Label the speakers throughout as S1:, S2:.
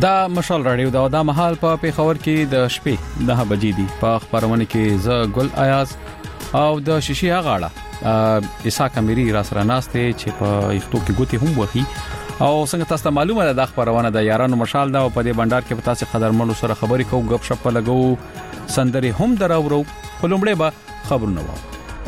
S1: دا مشال رادیو دا مهال په پیښور کې د شپې 10 بجې دي. په خبرونه کې ز ګل ایاز او د شیشي غاړه عیسی کمیری را سره ناشته چې په یختو کې ګوتی هم وهي او څنګه تاسو ته معلومه ده د خبرونه د یارانو مشال دا په دې بندر کې په تاسو قدرمنو سره خبرې کوو غب شپ لګو سندري هم دراورو خلومړې به خبرونه وو.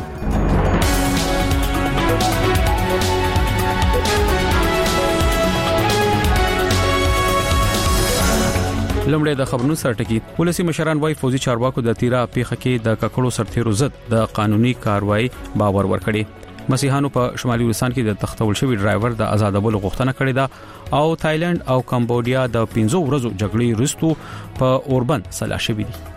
S1: لمړی د خبرونو سرټکی ولسی مشران وای فوجي چارواکو د تیرا پیخه کې د ککړو سرتیرو ضد د قانوني کاروایی باور ورکړي. مسیحانو په شمالي ولستان کې د تختول شوی ډرایور د آزادولو غوښتنه کړې ده او تایلند او کمبودیا د 15 ورځو جګړې وروسته په اوربند سلا شوی دي.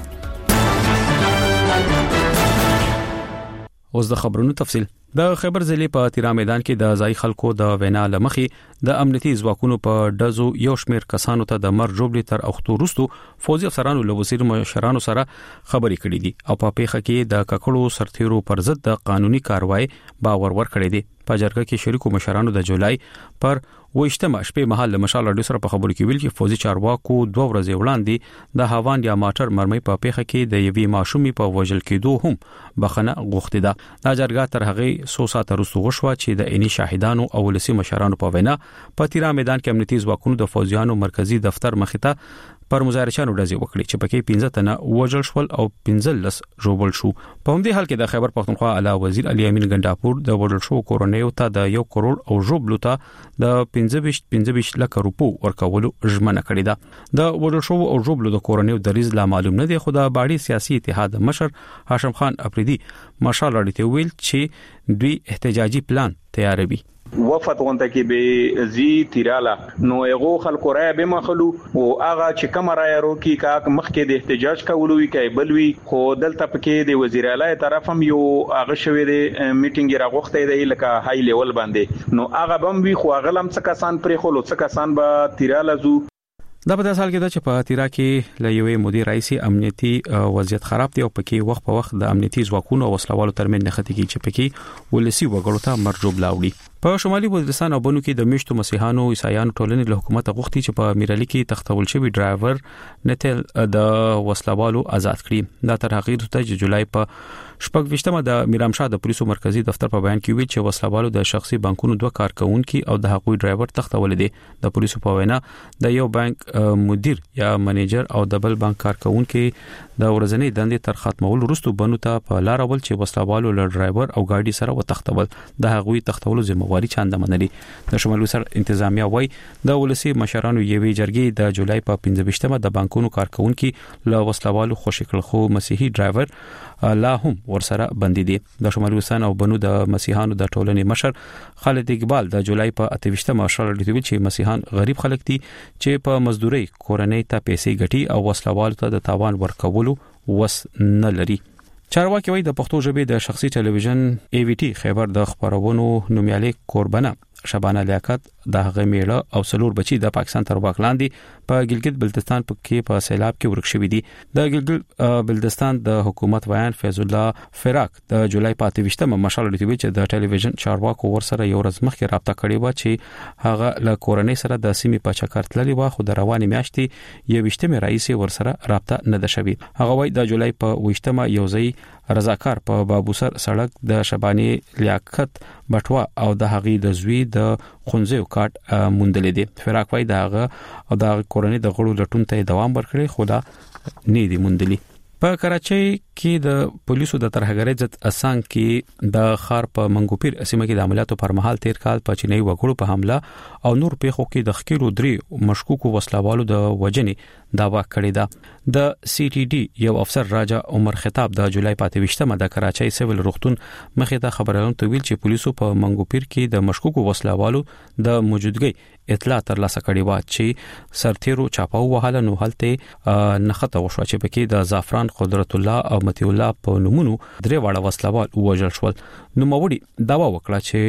S1: اوس د خبرونو تفصیل. د خیبر ضلع په تیرا میدان کې د ځای خلکو د وینا لمخي د امنیتي ځواکونو په دزو یو شمیر کسانو ته د مر جوړلی تر اختو وروسته فوجي افسرانو له وزیر مشرانو سره خبرې کړې دي او په پیښه کې د ککړو سرتیرو پر ضد د قانوني کاروایی باور ورکړی دی. په جرګه کې شریکو مشرانو د جولای پر وښتمه شپې مهال له مشال رادیو سره په خبرو کې ویل چې فوجي چارواکو 2 ورځې وړاندې د هاوان یا ماټر مرمۍ په پیښه کې د یوې ماشومې په وژل کېدو هم بخنه غوښتي ده. دا جرګه تر هغه 100 ساعت وروسته غوښوا چې د اني شاهدانو او ولسی مشرانو په وینا په تیرا میدان کې امنیتي ځواکونو د فوجیانو مرکزی دفتر مخته پر مظاهرچیانو ډزې وکړي چې پکې 15 تنه وژل شول او 15 ژوبل شو. په همدې حال کې د خیبر پختونخوا اعلی وزیر علي امین ګنداپور د وژل شو کورونیو ته د 1 کروڑ او ژوبلو ته د 15 لک روپو ورکولو ژمنه کړې ده. د وژل شو او ژوبلو د کورونیو دریز لا معلوم نه دی خو د باړي سیاسي اتحاد مشر هاشم خان افریدي مشال راډیو ویل چې دوی احتجاجي پلان تیاروي.
S2: وفد غونډه کې به زی تیراله نو یو خلکو راي به مخلو او هغه چې کوم راي روکي کا مخکې د احتجاج کولوي کوي بلوي خو دلته پکې د وزیر اعلی طرف هم یو هغه شوی دی میټینګ راغوخته دی لکه های لیول باندې نو هغه بم وی خو هغه لم څه کسان پرې خلو څه کسان به تیراله زو.
S1: دا په داسال کې د چې په تیرا کې له یوې مدیر رئیسي امنیتي وضعیت خراب دی او پکې وخت په وخت د امنیتي ځواکونو او وسلوالو ترمنځ نښتې کې چې پکې ولسی وګړو ته مرجوب لاوړي. په شمالي وزیرستان او بنو کې د میشتو مسیحانو عیسایانو ټولنې له حکومت غوښتي چې په میرالي کې تختول شوی ډرایور نتل د وسلوالو آزاد کړي. دا تر هغه وروسته چې جولای په شپږ د میرامشاه د پولیسو مرکزی دفتر په بیان کې ویل چې وسلوالو د شخصي بانکونو 2 کارکونکو او د حقوقي ډرایور تختول دي. د پولیسو په وینا د یو بانک مدیر یا منیجر او د بل بانک کارکونکو د ورځنی دندې تر ختمولو وروسته بنو ته په لار اول چې وسلوالو له ډرایور او ګاډي سره وتختول د حقوقي تختولو ذمہواری چاند منلي. د شمال وسر انتظامیه وای د ولسی مشرانو یوې جرګې د جولای په 15 د بانکونو کارکونکو له وسلوالو خوشی کړ خو مسیحي ډرایور لا هم ورسره بندي دي. د شمال وسان او بنو د مسیحانو د ټولنې مشر خالد اقبال د جولای په 28 مشال لري چې مسیحان غریب خلک دي چې په مزدوري کورنۍ ته پیسې ګټي او وسلوالو ته د تاوان ورکولو وس نه لري. چارواکي وایي د پښتو ژبې د شخصي ټلویزیون ای وی ټي خیبر د خبرونو نومیالي قربانه شبانه لیاقت د هغه میړه او سلور بچي د پاکستان تر واک لاندې په ګلګت بلتستان کې په سیلاب کې ورک شوې دي. د ګلګت بلتستان د حکومت ویان فیض الله فراق د جولای په 28 مشال لري چې د ټلویزیون چارواکو ورسره یو ورځ مخکې رابطه کړې و چې هغه له کورنۍ سره د سیمې په چکر تللی و خو د رواني میاشتې 28 رئیس ورسره رابطه نه ده شوی. هغه وایي د جولای په 28 یو ځای رضاکار په بابوسر سړک د شبانه لیاقت بټوا او د هغې د زوی د خونځو کارت موندل دي. فراق وای داغه او د کورنۍ د غړو لټون ته دوام ورکړي خو دا نه دي موندلي. په کراچۍ کې د پولیسو د ترهګرۍ ضد اسان کې د خار په منګوپیر سیمه کې د عملیاتو پر مهال تیر کال په چینی وګړو په حمله او نور پیښو کې د خکیرو 3 مشکوکو وسلوالو د وجنې داوا کړی ده. د سی ټي ډي یو افسر راجا عمر خطاب د جولای په 28 د کراچۍ سیویل روغتون مخې ته خبرونه تویل چې پولیسو په منګوپیر کې د مشکوکو وسلوالو د موجودګۍ اطلاع ترلاسه کړې و چې سرتیرو چاپاو وهاله نو هلته نخته وشو چې پکې د زعفران قدرت الله او متي الله په نومونو 3 واړه وسلوال وژل شول. نو موري داوا وکړه چې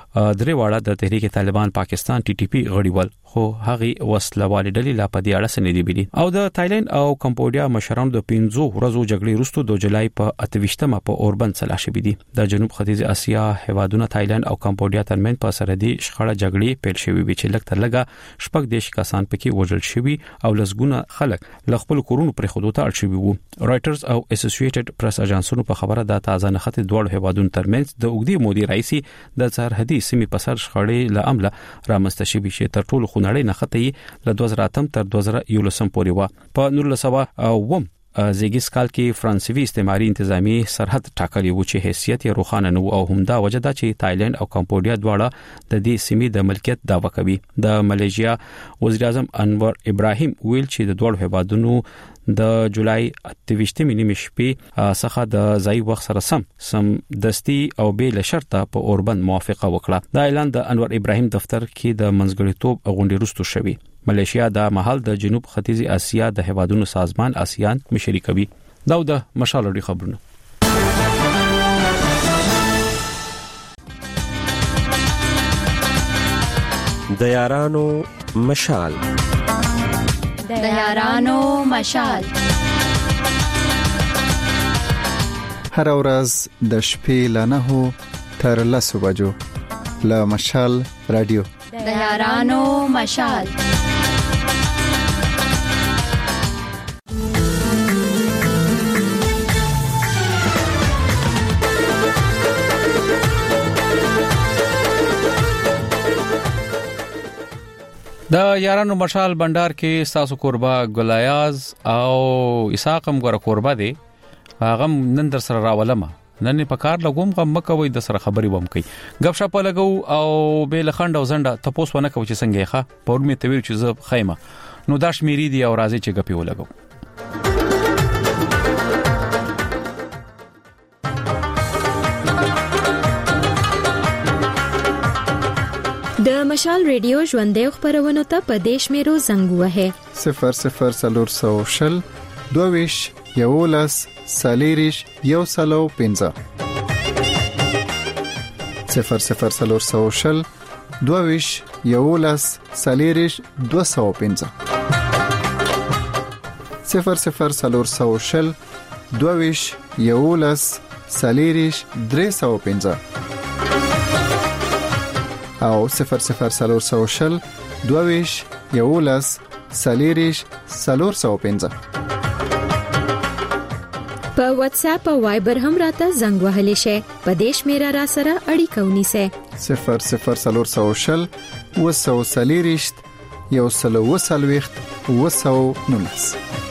S1: درې واړه د تحریک طالبان پاکستان TTP غړي ول خو هغه وسلوال ډلې لا په دې اړه سندې بلی او د تایلند او کمبودیا مشرانو د 15 ورځو جګړې وروسته د جولای په 28مه په اوربند سلا شوې دي د جنوب ختیځ اسیا هیوادونو تایلند او کمبودیا ترمن په سرحدي شخړه جګړې پیل شوې وي چې لکه لګه شپږ دیش کسان پکې وژل شوي او لسګونه خلک ل خپل کورونو پر خودو ته اړ شوي وو رائټرز او اسوسییټډ پریس اژانسونو په خبره د تازه نخته دوه هیوادونو ترمنځ د اوګدي مودي رئیسي د سرحدي سیمې په سر شخړې له عمله رامنځته شوي چې تر ټولو خونړۍ نخته له 2008 تر 2011 پورې و په 1900 زیګیس کال کې فرانسوي استعماري انتظامی سرحد ټاکلی و چې حیثیت یې روښانه نه او همدا وجه ده چې تایلند او کمبودیا دواړه د دې سیمې د ملکیت دعوه کوي د ملیشیا وزیر اعظم انور ابراهیم ویل چې د دوه هیوادونو د جولای 28 شپې څخه د ځای وخت سره سم دستی او بیل شرطه په اوربند موافقه وکړه د اعلان د انور ابراهیم دفتر کې د منځګړیتوب غونډې وروسته شوې ملیشیا د محل د جنوب ختیځ اسیا د هیوادونو سازمان آسیان مشري کوي دا د مشالړي خبرونه
S3: د یارانو مشال
S4: د یارانو مشال
S5: هر ورځ د شپې له 9 تر 10 بجو له مشال رادیو
S4: د یارانو مشال
S1: د یارانو مشال بندر کې تاسو قربا ګلایاز او اساقم غره قربا دي هغه نن در سره راولمه نن په کار لګوم غم مکوي د سره خبري وم کوي غب شپ لګو او بیل خند او زنده تپوس ونه کوي چې څنګه ښه په ورمه تویل چې زه خیمه نو داش میری دی او راځي چې غپی ولګو
S6: د مشال ریډیو ژوندې خبرونه ته په دیش میرو زنګ وه
S5: 00 22 یولس سالیریش یو سلو پنځه 00 22 یولس سالیریش 205 00 22 یولس سالیریش 305 او 00 22 یولس سالیریش 405
S6: په واتس اپ او وایبر هم راته زنګ وهلی شي په دیش میرا را سره اړیکه ونیسه
S5: 00 وسو سالیریشت یو سلو وسلويخت وسو نونس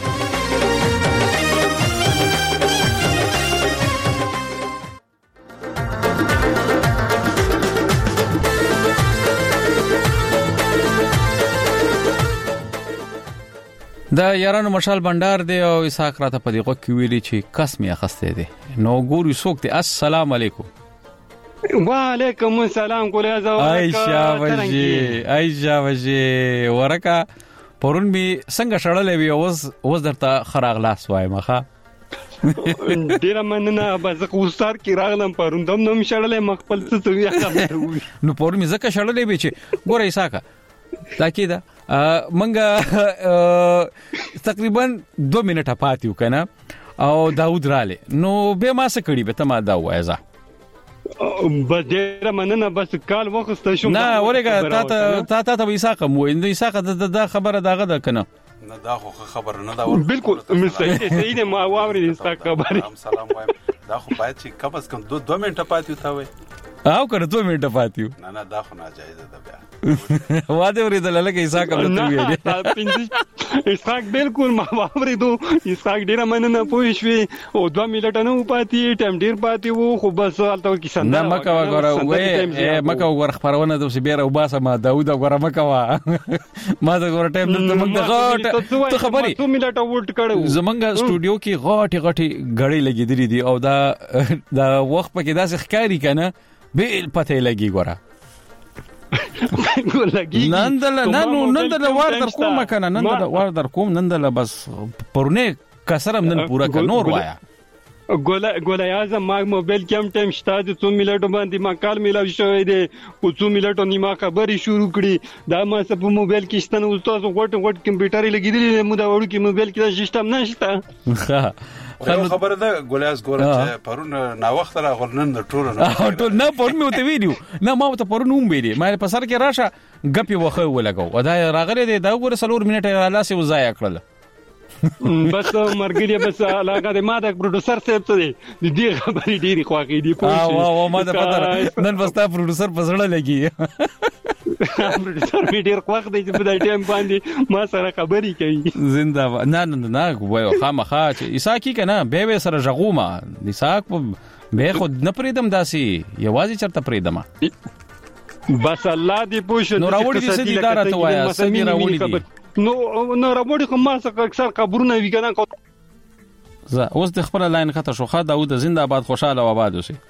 S1: د یارانو مشال بندر دی او اسحاق راته په دغه کې ویلي چې قسم یې خسته دي نو ګوري څوک ته السلام علیکم
S7: وعلیکم السلام ګولیا
S1: عائشہ وجه ورکا پرون می څنګه شړلې وي اوس درته خراغلاس وایم ښا
S7: ډیر مننه بس خوستار کی راغلم پروندم نو شړلې مخبل څه وی خبر
S1: نو پرون می زکه شړلې به چې ګوره اسحاق تاکید منګه تقریبا 2 منټه پاتیو کنه او داود رااله نو به ما څه کړی به ته ما دا وایزه
S7: بس ډیر مننه بس کال وخت شوم
S1: نه ورګه تا اسحاق مو اند اسحاق دا خبره داغه ده کنه
S8: نه دا خو خبر نه دا
S7: بالکل صحیح ما واوري اسحاق خبره
S8: سلام وایم دا خو باید چې کم از کم 2 منټه پاتیو تا وای
S1: او کړه 2 منټه پاتیو
S8: نه دا خو ناجایز ده بیا
S1: واده ورته لکه اسحاق ته ویل
S7: اسحاق بالکل ما واورېدو اسحاق ډیر مننه پوه شوې او 2 منټه نه پاتې ټایم ډیر پاتې وو خو بس الته کې سند
S1: نه مکه وګوره وې مکه وګوره خبرونه د سبيره وباسه ما داوود وګوره مکه وا ما دا وګوره ټایم د موږ د غاټ ته خبري
S7: 2 منټه وټ کړو
S1: زمونږ سټوډیو کې غاټي غړي لګېدلې دي او دا وخت پکې داسې ښکاری کنه بیل پته لګي ګوره نندل وار در کوم کنه نندل وار در کوم نندل بس پرونه کسرم نن پورا ک نور وایا
S7: ګول اعظم ما موبایل کې هم ټایم شته د 2 منټو باندې ما کال ملاوي شوی دی په 2 منټو نیمه خبري شروع کړي دا ما په موبایل کې شته نو تاسو غټ کمپیوټر لګیدلی مو دا وړو کې موبایل کې سیستم نشته
S8: خبره ده ګولاس ګوره چې پرون نا وخت را غلنن د ټول
S1: نه پرون مې ته ویډیو نه ما ته پرون هم ویلي ما په سر کې راشه غپي وخه ولګاو دا راغله دا ګوره 3 منټه لاسه وزایا کړل
S7: بس مرګري بس علاقه د ما د پروډوسر صاحب ته دی د دې خبرې ډېری خواږي دي
S1: وا ما ته پته نن بس تا پروډوسر پسړه لګي
S7: پروډوسر می ډېر خواږ دی چې په دې ټایم باندې ما سره خبرې کوي
S1: زنده نه وایو خامخا چې اساکی کنه به سره ژغوما اساک به خود نه پریدم داسي یوازې چرته پریدم
S7: بس الله دې پوښتنه
S1: نو راوړي دې سدي دارا ته وایا سدي راوړي دي
S7: نو راوړي کوم ما څخه اکثر قبرونه وی کنه
S1: زه اوس د خپل لاین خطر شو خا داوود زنده آباد خوشاله و آباد اوسئ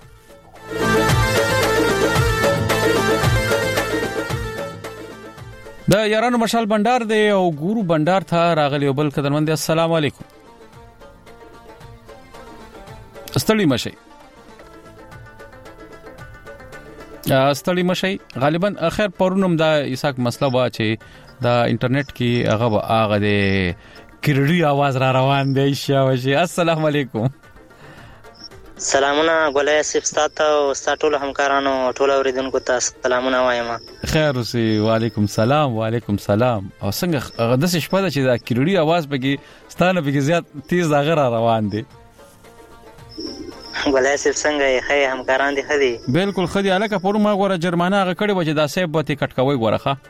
S1: د یارانو مشال بندر دی او ګورو بندر ته راغلی بل قدرمند السلام علیکم استړی مشي غالبا اخر پرونم دا اساک مسله وا چې دا انټرنیټ کې هغه د کړړی आवाज را روان دی شاوشي السلام علیکم
S9: سلامونه ګولای سپستات او ستاټول همکارانو ټول اوریدونکو ته سلامونه وایم
S1: خیر اوسئ وعلیکم السلام او څنګه د څه شپه چې دا کړړی आवाज بګي ستانه بګي زیات تیز هغه را روان دی
S9: ګولای سپ څنګه یې همکاران دي خدي
S1: بالکل خدي الکه پور ما غوړه جرمانه هغه کړي و چې دا سیب به کټکوي غوړه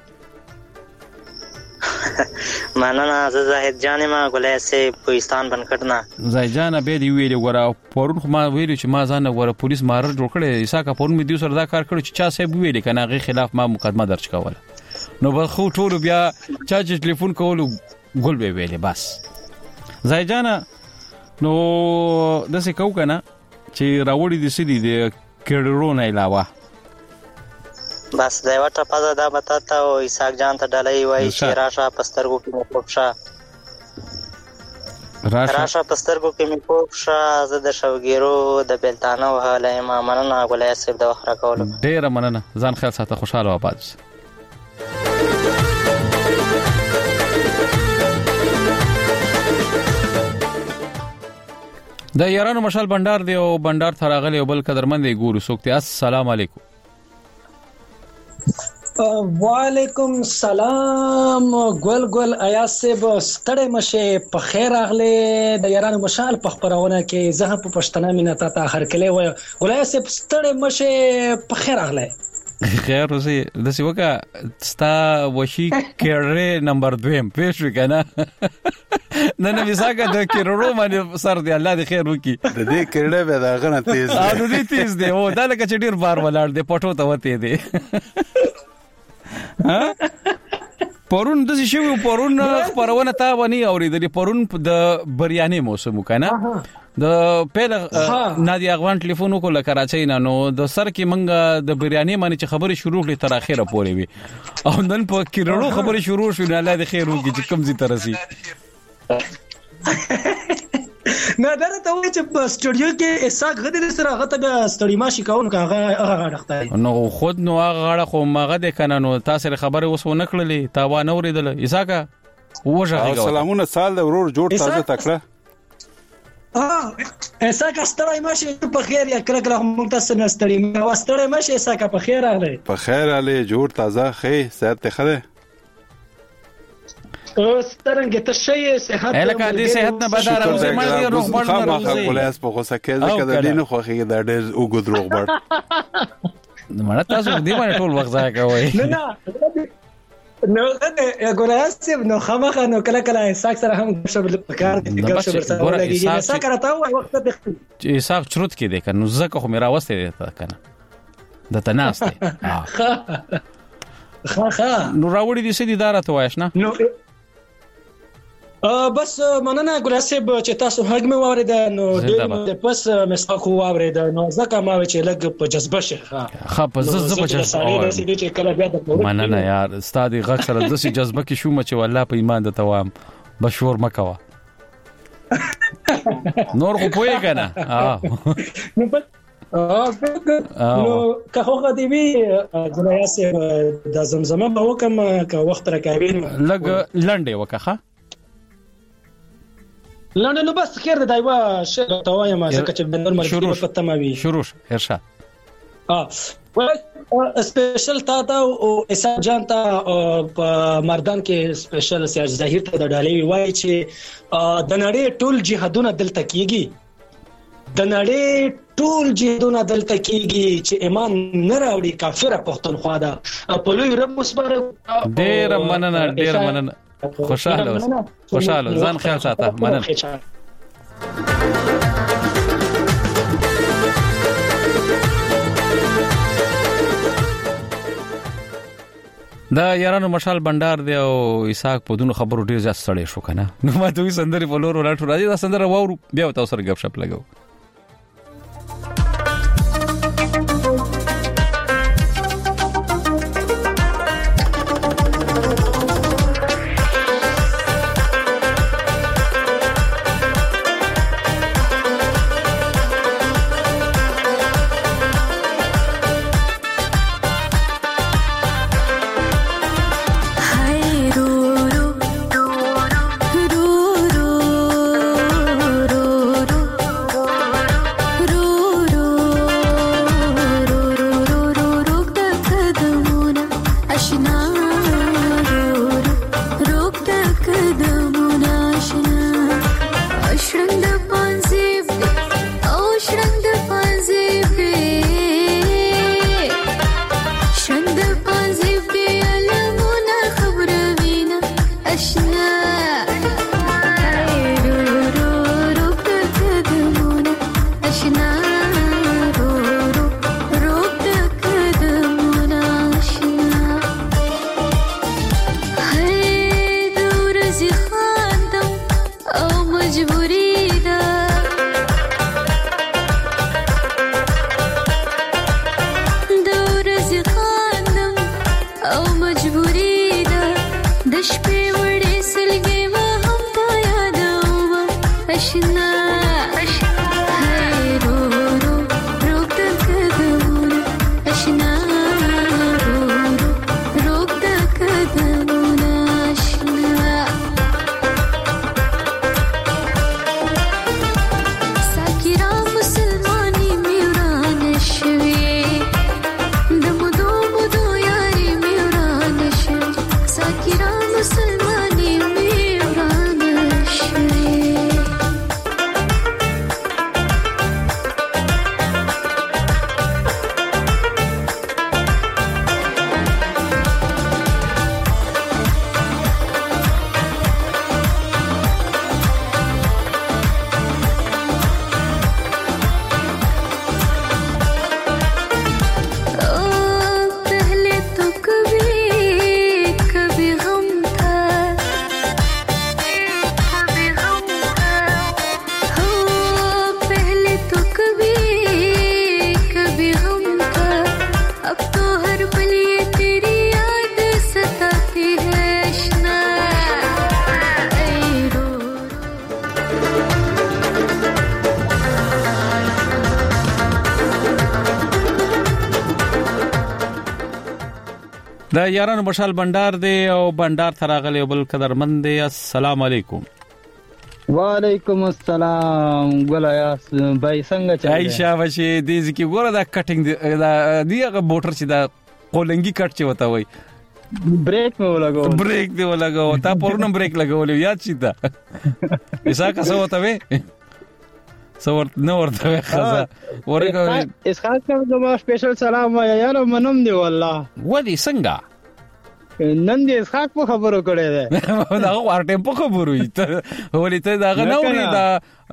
S9: مننه زاهد جان ما ګولای سپ پاکستان بنکټنا
S1: زاهد جان به دی ویل غوړه پورون خو ما ویل چې ما ځان غوړه پولیس مارر جوړ کړي اساکه پورون می دیو سره دا کار کړی چې چا سیب ویل کنه غي خلاف ما مقدمه درج کوله نو به خو ټول بیا چا چې ټلیفون کول ګل به ویل بس زاهد جان نو د څه کو کنه چې راوړي د سړي د کډرو نه علاوه
S9: بس دا وټه پزا دا بتاته او اساک جان ته ډالۍ وای چې راشه پسترګو کې پوښا راشه پسترګو کې پوښا زه د شوګیرو د بلتانه وهاله ما مننه ګولای سپ د وخره کول
S1: ډیر مننه ځان خیال ساته خوشاله آباد د یارانو مشال بندر دی او بندر تراغلی او بل قدرمند ګورو سوکته السلام علیکم
S10: وعلیکم السلام ګل ایاز صاحب ستړی مشه په خیر اغله د یارانو مشال په خبرونه کې زه په پښتنه مینه ته اخر کله وای ګل ایاز صاحب ستړی مشه په خیر اغله
S1: خیر اوسئ د سی وکا ستا وشي کړه نمبر 2 پېښ وکنه نه وساګه د کړهو باندې سر دی الله دې خیر وکي
S8: د دې کړه به دا غنه تیز دی
S1: او دې تیز دی او دا لکه چې ډیر بار ولاړ دی پټو ته وته دی پرون د شي پرون خبرونه تا ونی اوریدلې پرون د بریاني موسم کنه د پیل نادي اغوان ټلیفون وکړه کراچۍ نه نو د سر کې منګه د بریاني باندې چې خبرې شروع کړې تر اخره پورې وي او نن په کیرړو خبرې شروع شو نه الله دې خیر وکړي چې کم زی ترسي
S10: نه درته وای چې په سټوډیو کې اساک غدي سره غته به ستړي ماشي کاون هغه غړخته
S1: نو خود نو هغه غړ خو ماغه د کنه نو تاسو خبره اوس و نکړلې تا و نه اوریدل اساکا وژه
S8: سلامونه سال د ورور جوړ تازه تکړه
S10: اساک ستړی ماشي په خیر یا کړه کړه موږ تاسو نه ستړي ما ستړی ماشي اساک په خیر اله
S8: جوړ تازه خې صحت ته خره
S10: او سترنګ ته شي صحت
S1: الکه دې صحت نه بدار او زما دې روغ بړ نه
S8: راځي ګولاس په غوسه کې ځکه د دین خو خې دا ډېر وګد روغ بړ
S1: مړه تاسو دې باندې ټول وخت ځای کوي
S10: نو ګولاس نو خامخا نو کله اساک سره هم شبل پکار دي ګل سره ولګي اساک راته وای وخت ته
S1: چې اساک چروت کې ده کنه زکه خو میرا واسطه ده کنه د تناسته نو راوړي دې سړي دارته وایش نه
S10: نو بس مننه ګلاسب چې تاسو هغه مې واورید نو د پس مسخو واورید نو ځکه ما چې لګ په جذبه شخه
S1: په جذبه چې مننه یار استاد غږ سره د سې جذبه کې شو مچ والله په ایمان د توام بشور مکوا نور خو پوي کنه
S10: نو که هغه دی وی جنایا سه د زمزمه به وکم که وخت راکوي
S1: لګ لنډه وکخه
S10: لنډه نو بس خیر دی وا شعر توایم ځکه چې بنور مرګي په پته ما وی
S1: شروع ارشاد
S10: سپیشل تا او اسحاق جان تا مردان کې سپیشل سیاج ظاهر ته د ډالۍ وای چې د نړۍ ټول جهادونه دلته کیږي د نړۍ ټول جهادونه دلته کیږي چې ایمان نه راوړي کافره پښتونخوا ده په لوی رب مصبر
S1: ډیر مننه خوشاله ځان خیال ساته مننه دا یارانو مشال بندر دی او اسحاق په دونو خبرو ډیر ځات سړی شو کنه نو ما دوی سندري په لور ولاټو راځي دا سندره وورو بیا تاسو سره غب شپ لګاو دا یارانو مشال بندر دی او بندر تراغلی بل قدرمن دی السلام علیکم
S11: وعلیکم السلام ګلیا بای څنګه چا
S1: عائشہ وشي دې ځکه ګوره دا کټینګ دا دیغه موټر چې دا قولنګي کټ چې وتا وای
S11: بریک مې
S1: ولګاو تا پورنم بریک لګولې یاد شي دا ایسا کسو وتا وې څور نو ورته خزا ورګه
S11: اسحاق کوم سپیشل سلام یاره منم دی والله
S1: ودی څنګه
S11: نن دې اسحاق په خبرو کړې ده
S1: دا ورته په خبرو ته ولې ته دا غنوري دا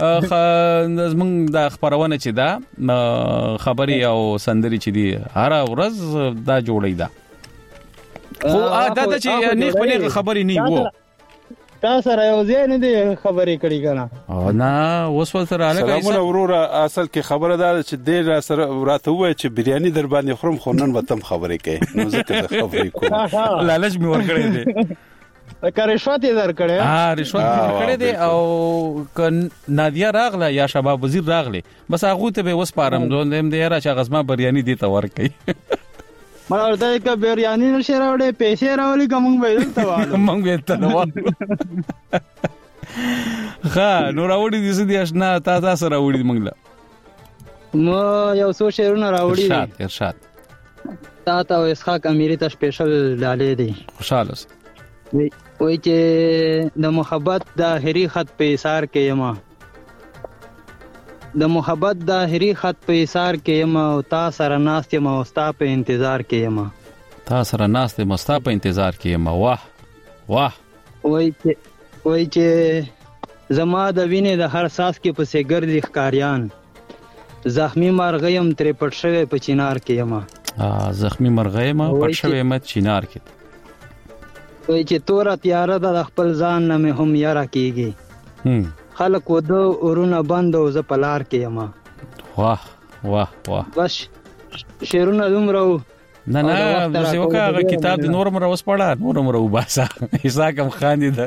S1: زمونږ د خبرونه چې دا خبري او سندري چې دی هر ورځ دا جوړی دا خو دا چې نیک په نیک خبري نه وو
S11: تا سره یو ځای نه دی خبرې کړې کنه
S1: نه وسول سره علاقه
S8: سلامونه وروره اصل کې خبره ده چې ډېر سره راته وای چې بریاني در باندې خورم خو نن وتم خبرې کوي نو ځکه خبرې کوم
S1: لالچ می ور کړې دي
S11: رشوت یې درکړې
S1: رشوت کړې دي او نادیا راغله یا شباب وزیر راغله بس هغه ته به وسپارم دوم دې را چې غزما بریانی دي ته ورکې
S11: مړ ورته کې بریانی نشه راوړې پیسې راولي کوم به ته وایو
S1: موږ به ته وایو ها نو راوړي دي سدي آشنا تاسو راوړي موږ لا
S11: مو یو څو شعرونه راوړي
S1: ارشاد
S11: تا اسحاق امیری ته سپیشل ډالې دي
S1: خوشاله
S11: وای چې د محبت د اخري خط په ایثار کې یما د محبت د اخري خط په ایثار کې یما او تا سره ناست یم او ستا په انتظار کې یما واه وای چې زما د وینې د هر ساس کې پسې ګرځي ښکاریان زخمی مرغیم ترې پټ شوی په چینار کې یما
S1: زخمی مرغیم پټ شوی مت چینار کې
S11: وای چې تور تیاره د خپل ځان نه هم یاره کیږي خلک ودو ورونه بند او ز پلار کې یما
S1: واه
S11: بس شعرونه دومره
S1: نه زه وکړه کتاب د نورم راوس پړه نورم راو باسا حساب خاندي ده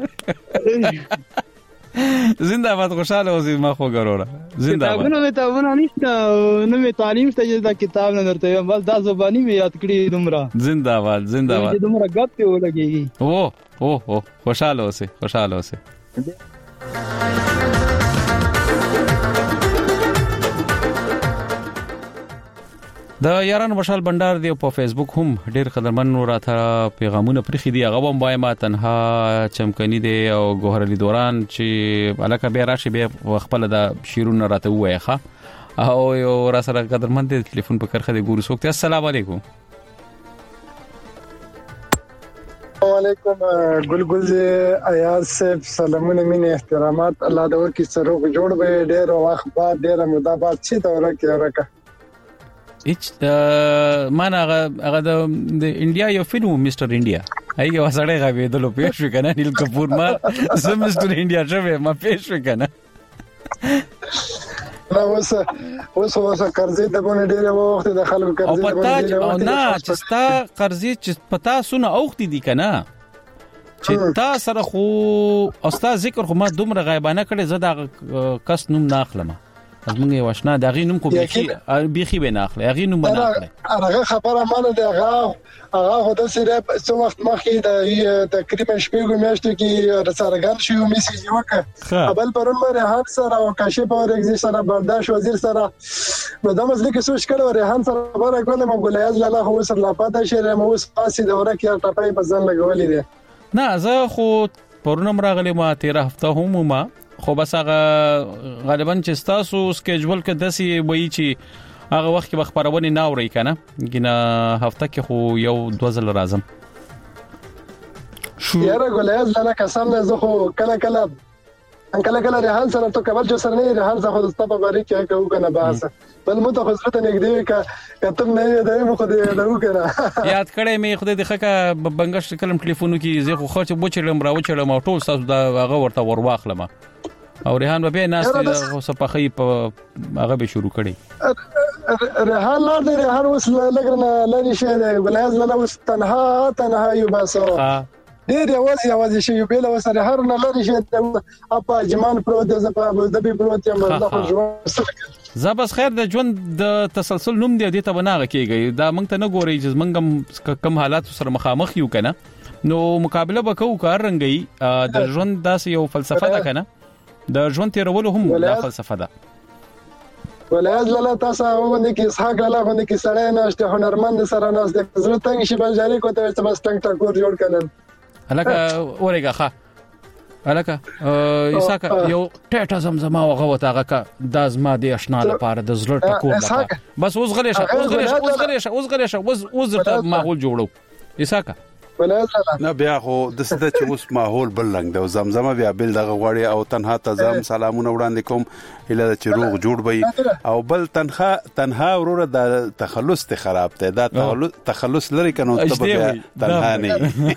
S1: زنده‌باد خوشاله اوسې ما خو ګروره زنده‌باد
S11: کتابونه نشته نو می تعلیم ته دا کتاب نه درته بس دا زبانی می یاد کړی دومره
S1: زنده‌باد
S11: دومره غپ ته ولګي
S1: او خوشاله اوسې د یارانو مشال بندر دی په فیسبوک هم ډیر قدرمن راته پیغامونه پرخي دی هغه هم وای ما تنها چمکني دی او ګوهر علي دوران چې الکه به راشي به خپل د شیرونه راته وایخه او یو را سره قدرمن دی ټلیفون په کرخه دی ګورو سوکته السلام علیکم
S12: وعلیکم ګلګل ایاز صاحب سلامونه مینه احترامات الله دې ورکړي سره جوړ به ډیر وخت بعد ډیر موده بعد چې دا ورکه
S1: مانا هغه د انډیا یو فلم مستر انډیا هغه وسړی غوې د لو پېښ وکنه نیل کپور ما زم مستر انډیا شوه ما پېښ وکنه
S12: نو اوس قرضې ته باندې ډېر وخت د خلکو قرضې
S1: او پتا نه چې ستا قرضې چې پتا سونه اوخت دي کنه چې تا سره خو استاد ذکر خو ما دومره غیبانه کړي زه دا کس نوم نه اخلم از موږ یو آشنا د غینوم کو بيخي به نه اخلي غینوم نه اخلي
S12: هغه خبره مانه د هغه د سره څو وخت مخکې د تقریبا شپږ میاشتې کې رسارګان شو میسیج وکړ قبل پرون مې رحان سره او کاشف او رګزي سره برداشت وزیر سره نو دا مزل کې سوچ کړو رحان سره خبره کولم ګولیاز لاله هو سره لا پاتې شره مو اوس پاسې دوره کې ټاپای په ځان لګولې دي
S1: نه زه خو پرون راغلی ما 13 هفته هم ما خو بس هغه غالبا چې تاسو سکیجول کې داسي وایي چې هغه وخت کې خبرونه نه اوري کنه ګینه هفته کې خو یو دوزل راځم
S12: شو یاره ګولیاز لاله قسم نه زه خو کله رحان سره ته کبل جو سره نه رحان زه خو د تاسو باندې کې کوم کنه باسه بل مو ته خزرته نګدې کتم نه دی مو خو دې درو کنه
S1: یاد کړې مې خو دې خکه بنګش کلم ټلیفونو کې زه خو خرچ بوچلم راوچلم او ټول تاسو دا هغه ورته ورواخلم او ریحان به ناس له صفخې په هغه به شروع کړي
S12: ریحان اوس لګرنه لری شه دی ګولیاز لاله اوس تنها یو باسو ډېر یوازې شي بل وسره هر نه لري شه اپا جمان پروت د ابوظبي پروت یم الله خو
S1: زبس خیر د ژوند د تسلسل نوم دی ته بناغه کیږي دا مونږ ته نه ګوري چې مونږ کم حالات سره مخامخ یو کنه نو مقابله وکاو کار رنګي د ژوند داس یو فلسفه ده کنه د ژوند تیرولو هم د فلسفه ده
S12: ولایز لاله تاسو باندې کې اسحاق لاله باندې کې سړی ناشته هنرمند سره ناشته زړه تنګ شي بنجاري کوته چې بس ټنګ جوړ کړل
S1: الکه اورېګه ښه الکه اسحاق یو ټټه زمزمه وغوته هغه د ازما دی آشنا لپاره د زړه ټکور لپاره بس اوس غلې شه اوس ته ماحول جوړو اسحاق
S8: نه بیا خو د څه چې اوس ماحول بل رنګ دی زمزمه بیا بل دغه غوړي او تنها تزم سلامونه وړاندې کوم اله چې روغ جوړ وي او بل تنها وروره د تخلص ته خراب دی دا تخلص لري کنه ته بیا تنها نه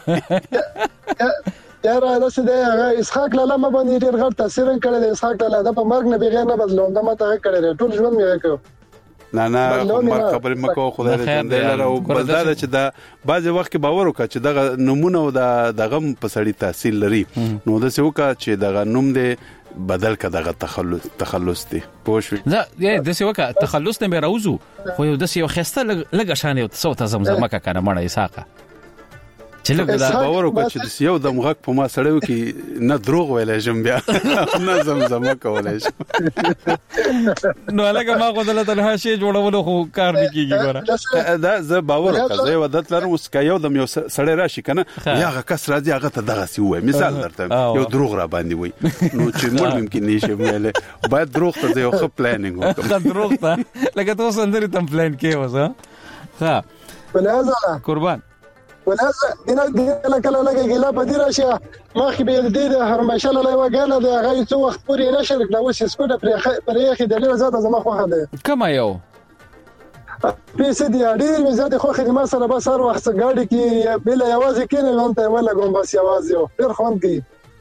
S12: یاره راسه د اسحاق لاله ما باندې ډېر غټ تاثیر کړی دی اسحاق لاله د په مرګ نه بغیر نه بدلوم دا ماته کړی ټول ژوند مې وکړ
S8: نه خبرې مکو خدای دې ژوندې لره او بل دا چې دا بعض وخت کې باور وکړه چې دغه نمونه او دغه په سړی تاثیر لري نو د څه وکړه چې دغه نوم دې بدل کا دغه تخلص دی پوښوي
S1: دا د څه وکړه تخلص نه مې راوځو خو یو د څه یو خسته لګ شان یو څو ته زمزمه کا کنه مړه اساقه چې لګ دا
S8: باور وکړه چې یو د مغک په ما سړیو کې نه دروغ ویلې جام بیا نه زمزمه کولای شي
S1: نو لکه ما خو دلته نه شي جوړولو خو کار نه کیږي ګوره
S8: دا زه باور وکړم زه ودت لرم اوس کا یو د یو سړی راشي کنه یاغه کس راځي هغه ته دغه سی وای مثال درته یو دروغ را باندې وای نو چې مور ممکن نشي ویلې باید دروغ ته یو خپ پلانینګ وکړم
S1: دروغ ته لکه تاسو اندرې تم پلان کې وځه ها
S12: ولازم
S1: قربان
S12: ولازم دنا کله لګي ګلا په دې راشه مخکې به دې هر ماشاءالله له وګاله د هغه څو وخت پورې نشر کړو چې سپوډه پرې یې د له زاده زما خوخه ده
S1: کما یو
S12: پیسې دی ډېر مې زیات خوخه دي ما سره به سر وخت ګاډي کې بل یوازې کینې وانته ولا کوم بس یوازې ډېر خوند کوي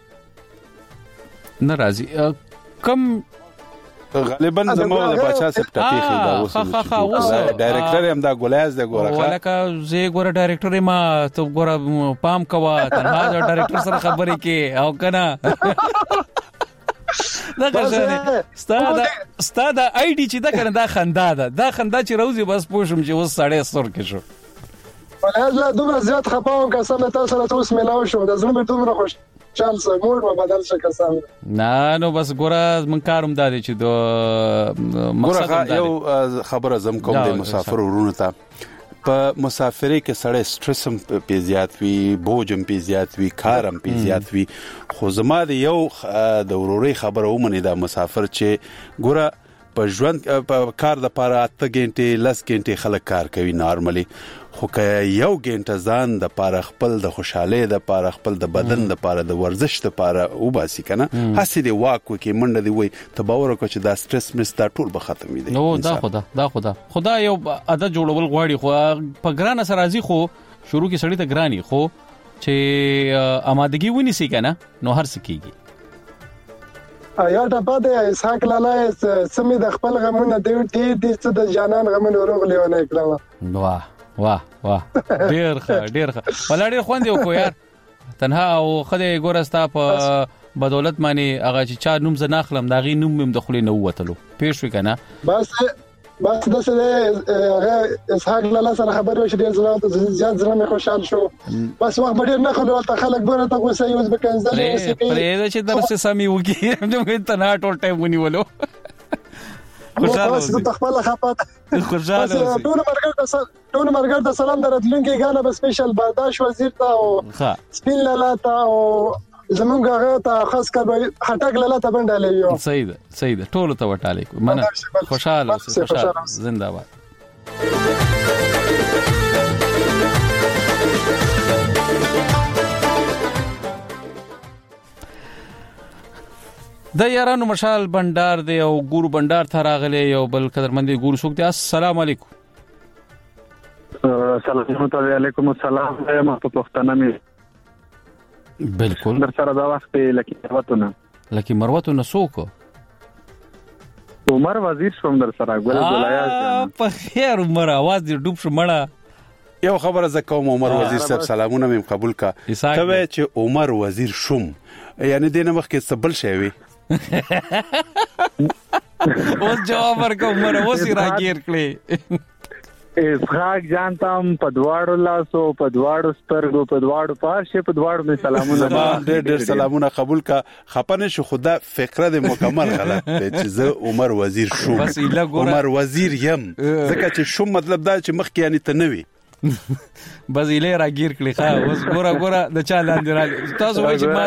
S1: ناراضي کم
S8: غالبا زموږ د بچا سپ ټاپی خل دا اوس ډایرکټر هم دا ګولیاز د ګوره
S1: ولکه زه ګوره ډایرکټر ما ته ګوره پام کوا تنها ډایرکټر سره خبرې کې او کنه دا ګرځنه ستاد آی ډی چې دا کنه دا خندا چې روزي بس پوښم چې وس ساړې سر کې شو
S12: ولازم دومره زیات خپاوم که سم تاسو سره اوس ملاو شو د زړه دومره خوش چانس مور ما بدل شي کسان
S1: نه نو بس ګوره من کاروم دادی چې دو
S8: مقصد یو خبره زم کوم د مسافر ورونو ته په مسافرۍ کې سړی سټرس هم په زیات وي بوج هم په زیات وي کار هم په زیات وي خو زما د یو د وروري خبره ومني دا مسافر چې ګوره په ژوند په کار د پاره 8 غنټې 10 غنټې خلک کار کوي نارملي خو که یو غنټه ځان د پاره خپل د خوشاله د پاره خپل د بدن د پاره د ورزش د پاره وباسي کنه هسي دی واکو کې منډه دی وي تباور کو چې دا سټرس مستا ټول به ختم وي
S1: نو دا خدا یو عادت جوړول غواړي خو په ګرانه سرازي خو شروع کې سړی ته ګراني خو چې آمادګي ونی سي کنه نو هر څه کیږي
S12: یا ټپه د اسحاق لاله سمې د خپل غمونه دی څه د جانان غمونه ورغلیونه کړه
S1: واه ډیر ښه ولا ډیر خوند یو کو یار تنها او خدای ګورستا په بدولت معنی هغه چې چا نوم زنه خلم داغي نوم مم دخلې نه وته پیښ وکنه
S12: بس د څه اسحاق لاله سره خبر وشي ډیر زیات زړه خوشحال شو بس وخت ډیر نه خلک ته خلک ګوره ته غوسه یوز بکنځل
S1: پرې چې درسه سمي وږي موږ ته نه ټول ټایم ونیولو
S12: خوشاله تخپل خپات
S1: خوشاله
S12: ټول مرګ د سلام درتلونکي غاله به سپیشل برداشت وزیر ته او سپین لاله ته او زمونږ هغه ته خاص کار هټک لاله ته بندلې یو
S1: صحیح ده ټول ته وټاله منه خوشاله زنده‌باد د یارانو مشال بندر دی او ګورو بندر ته راغلی یو بل قدرمندي ګورو شوک دی السلام علیکم
S13: علیکم السلام ما په پښتنه می
S1: بالکل
S13: در سره دا وخت لکه مروتونه
S1: سوک
S13: عمر وزیر شوم در سره ګل ګلایاز
S1: په خیر عمر आवाज دې ډوب شو مړه
S8: یو خبره ز کوم عمر وزیر صاحب سلامونه مې قبول کا ته چې عمر وزیر شوم یعنی دینه وخت کې سبل شوی
S1: اوس جواب ورکوم عمر اوس راګیر کړی
S13: اسحاق جانتم پدواړو لاسو پدواړو سترګو پدواړو پارشه پدواړو می سلامونه
S8: ډېر سلامونه قبول کا خپنه شو خدا فکره د مکمل غلط دی چې زه عمر وزیر شوم عمر وزیر یم ځکه چې شوم مطلب دا چې مخ کې یعنی ته نوي
S1: بس ایله راګیر کړی ښا اوس ګوره د چا لاندې را تاسو وایي چې ما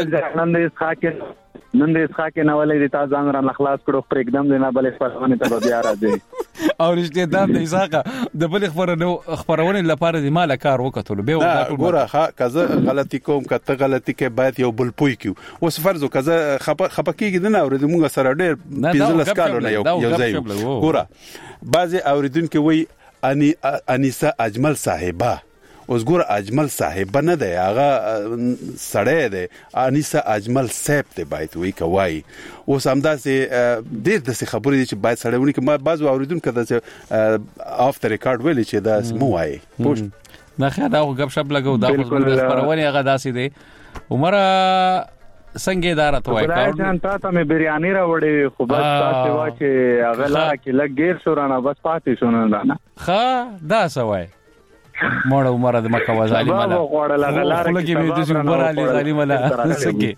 S13: نن د اسحاق نه ولې د تاسو ځان را خلاص کړو پر एकदम نه بلې خبرونه ته بیا راځي
S1: او رښتیا دا د اسحاق د بلې خبرونه لپاره د مال کار وکړو به
S8: ګوره ښا کزه غلطی کوم کته غلطی کې باید یو بل پوي کیو اوس فرض کزه خپکیږي نه اورید موږ سره ډېر بيزنس کارو نه یو ځای ګوره بعضي اوریدونکو وای انیسه اجمل صاحبہ اوس ګور اجمل صاحب نه دی هغه سړی دی انیسه اجمل صاحب ته باید وی کوي اوس همداسې ډېر داسې خبرې دي چې باید سړی ونی که ما بعضو اوریدونکو ته چې آف د ریکارډ ویلي چې داسې مو وایي پوه
S1: نه خیر دا خو ګپ شپ لګو دا خو خبرونه هغه داسې دی عمره څنګه اداره توای
S13: کاوډ جان ته مې بریانی راوړې خو بس تاسو وا چې هغه لاره کې لګ غیر شورانه بس پاتې شونه نه
S1: ښه دا سوای مړ عمر د مکه وظالم الله لګي به د عمر علي ظالم الله سکه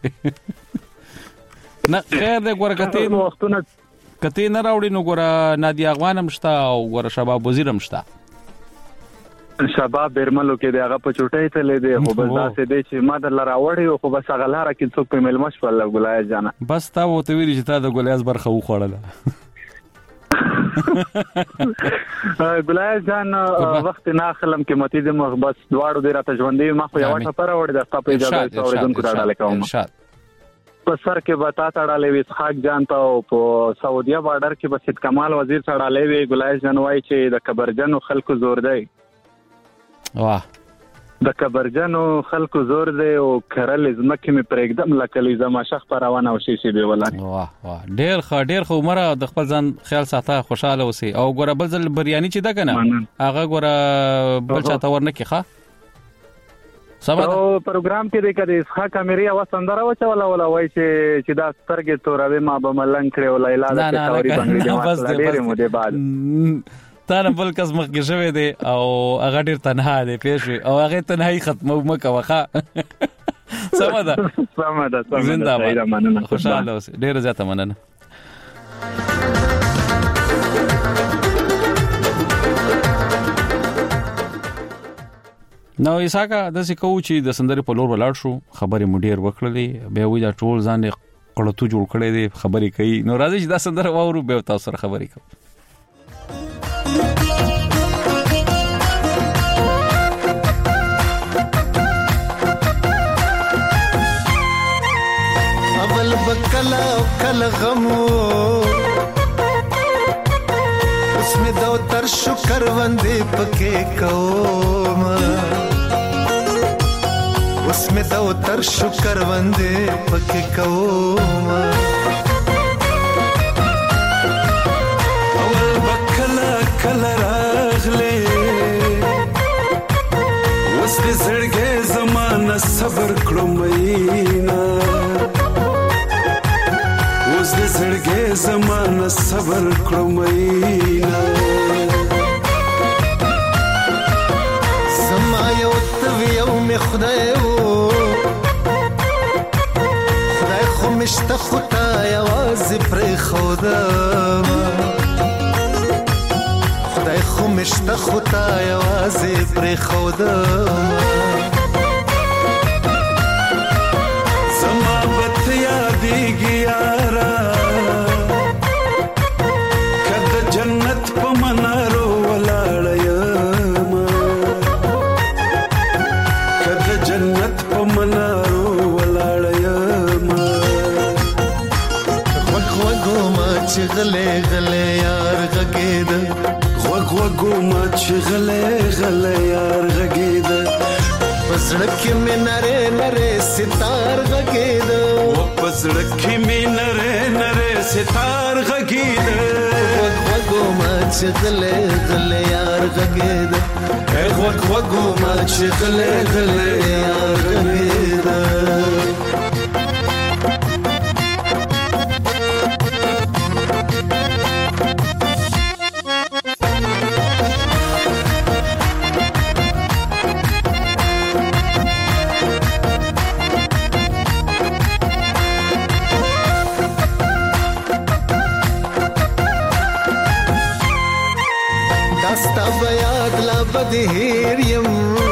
S1: نه خیر دې ورکته وختونه کته نه راوړي نو ګور نادي اغوان هم شته او ګور شباب وزیر هم شته
S13: شباب برملو کې دغه په چټای ته لیدې خو بس داسې دی چې ما د لاره وړي خو بس هغه لاره کې څوک په ملمش ول ګلای جانا
S1: بس تا وته ویل چې تا د ګلیاز برخه وخوړله
S13: ګلای جان وخت نه خلم کې متي د مخ بس دواړو د راته ژوندې ما خو یو ټپه راوړې د تاسو په اجازه اوریدونکو ته ډاله کوم په سر کې بتا تړالې وي اسحاق جان ته په سعودیا بارډر کې بس کمال وزیر تړالې وي ګلای جان وای چې د کبرجنو خلکو زور دی
S1: واه
S13: د کبرجنو خلکو زور دی او کرل زمکه می پرېګدم لکلی زما شخ پر روانه او شي به ولان
S1: واه واه ډېر خو عمره د خپل ځان خیال ساته خوشاله اوسې او ګوره بل ځل بریانی چې دا کنه هغه ګوره بل چاته ورنه کې ښه
S13: سبا پروګرام کې د کده ښه کیمرې او سندره وچولا ولا وای چې دا سترګې تورې ما به ملنګ کړې او لیلا د توري باندې بس ډېر مو دی بعد
S1: تا نه بل کس مخ کې شوی دی او هغه ډیر تنها دی پېښې او هغه تنهایی ختمه مکه وخه سمدا زنده باد خوشاله اوسې ډیر زیاته مننه نو ایساکا د سکو چې د سندرې په لور ولاړ شو خبرې مو ډیر وکړلې بیا وې دا ټول ځان قړتو جوړ کړې دي خبرې کوي نو راځي چې دا سندره واورو به تاسو سره خبرې کوو
S14: بکلا کل غمو اس میں دو تر شکر وندے پکے کوم اس میں دو تر شکر وندے پکے کوم اول بکلا کل راغلے اس دے زړګې زمانہ صبر کړو مینا اوس دې زړګې زمانہ صبر کړو مینا زما یو تویو می خدای خو مشته خدای आवाज پر خدا خدای خو مشته خدای आवाज پر خدا زما بت یادېږي یارا کله جنت په منارو ولاړ یم کله جنت په منارو ولاړ یم غوږو ما چې غلې غلې یار غږېد غوږو ما چې غلې غلې یار غږېد پسړکې مې نره نره ستار غږېد پسړکې مې نره نره ستار غږېد غوږو ما چې غلې غلې یار غږېد غوږو ما چې غلې غلې یار غږېد هیر یم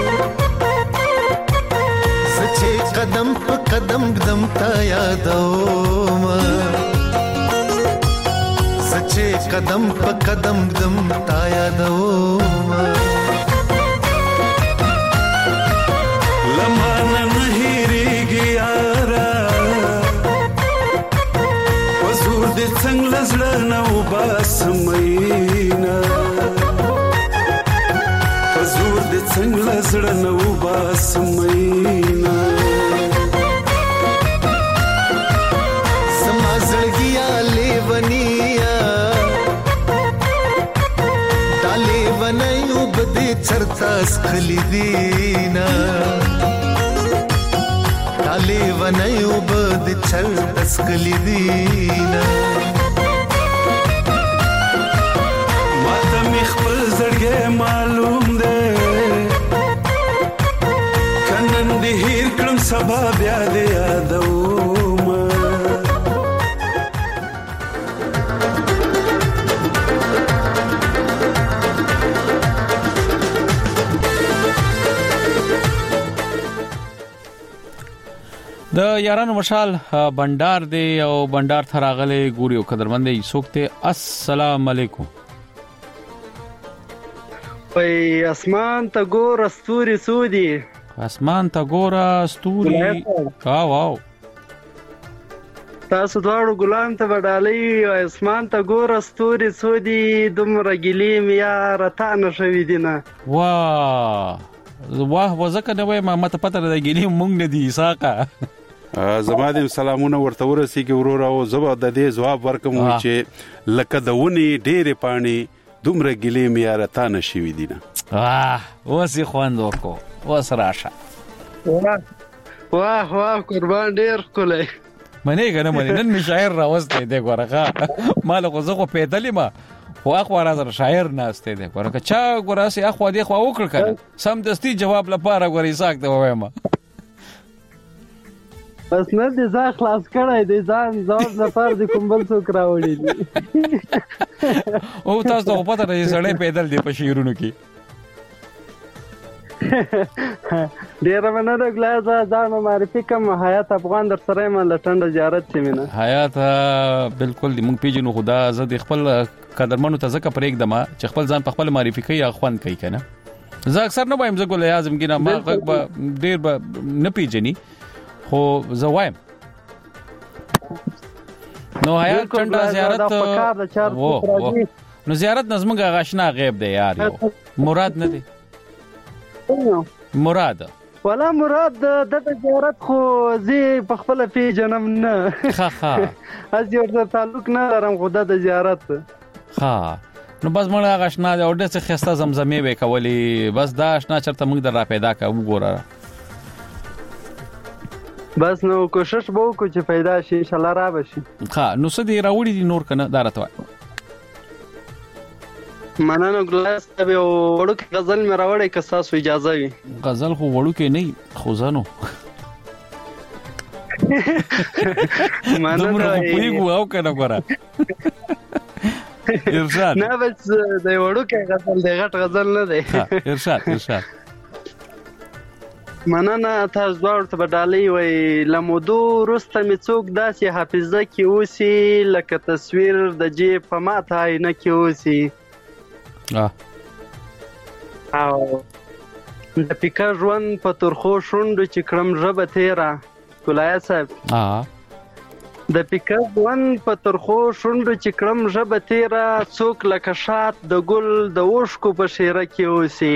S14: سچې قدم په قدم قدم تا یادوم سچې قدم په قدم قدم تا یادوم لمانه نه هېرېږي یاره وزور دې څنګه زړه نه وباسم مینا زور دې څنګه زړه نه تاس خلیدینا تالی ونیو بد چر تاس خلیدینا ماته می خپل زړګي معلوم ده کنن دې هیر کړم سبا بیا دې یادوم
S1: د یارانو مشال بندر دی او بندر تراغله ګوري او قدرمندې سوکته السلام علیکم
S15: وای اسمان ته ګور استوري سودي
S1: اسمان ته ګور استوري واو
S15: تاسو دواړو ګلان ته وډالې اسمان ته ګور استوري سودي دومره ګلې میا رتا نشوي دینه واه
S1: وځکه نو ما مته پته د ګلې مونږ نه دی ساقه
S8: زما د سلامونه ورته ورسیږي ورور او زبا د دې جواب ورکوم چې لکه د ونی ډېرې پانی دومره ګلې میارته نشوي دینه
S1: وسی خوند ورکو وس راشه
S15: واه قربان ډېر کولای
S1: منی کنه نن می شاعر راوسته دی ګورغه مال خو زه خو پیدلې ما خو اخو راځر شاعر ناشته دی ګورغه چا ګوراسي اخو دی خو وکړ کنه سم دستی جواب لپاره ګورې ساکته وایم
S15: بس نه دې ځا خلاص کړای دې ځان لپاره د کومبل څوک راوړي
S1: او تاسو په پته نه سړې پیدل دی په شیرونو کې
S15: ډیر مننه ګلاز ځان معرفي کوم حیات افغان در سره ما لټنډ زیارت سیمینه
S1: حیات بالکل موږ پیژنو خدا زه د خپل قدرمنو ته ځکه پرېګ دما چې خپل ځان په خپل معرفي کوي اخوان کوي کنه زه اکثر نه وایم زه ګل اعظم کې نه ما ډیر نه پیژني خو زه وایم نو حیات ټنډه زیارت نو زیارت نظمګه غاشنا غیب دی یار یو مراد نه دی مراد
S15: ولا مراد د زیارت خو زی په خپل پیژنم نه از یو تعلق نه لرم خو د زیارت
S1: نو بس موږ غاشنا د اورډه څخه خسته زمزمه وکولي بس دا آشنا چرته موږ در را پیدا کوو ګوره
S15: بس نو کوشش وکړو چې پیدا شي ان شاء الله را بشي
S1: نو څه دی راوړي دي نور کنه دا راته
S15: مننه ګلاس ته وړو کې غزل مې راوړې که تاسو اجازه وي
S1: غزل خو وړو کې نه خو ځانو
S15: مننه
S1: پویګو او کنه ګوره ارشاد
S15: نه بس د وړو کې غزل دی غټ غزل نه دی
S1: ارشاد
S15: مننه تاسو دواړو ته بدالي وي لمودو رسته می څوک داسې حافظه کې اوسي لکه تصویر د جیب په ماته نه کې اوسي او د پیکا ژوند په ترخو شونډو چې کړم ژبه تیره ګلای صاحب د پیکا ژوند په ترخو شونډو چې کړم ژبه تیره څوک لکه شات د ګل د اوښکو په شیره کې اوسي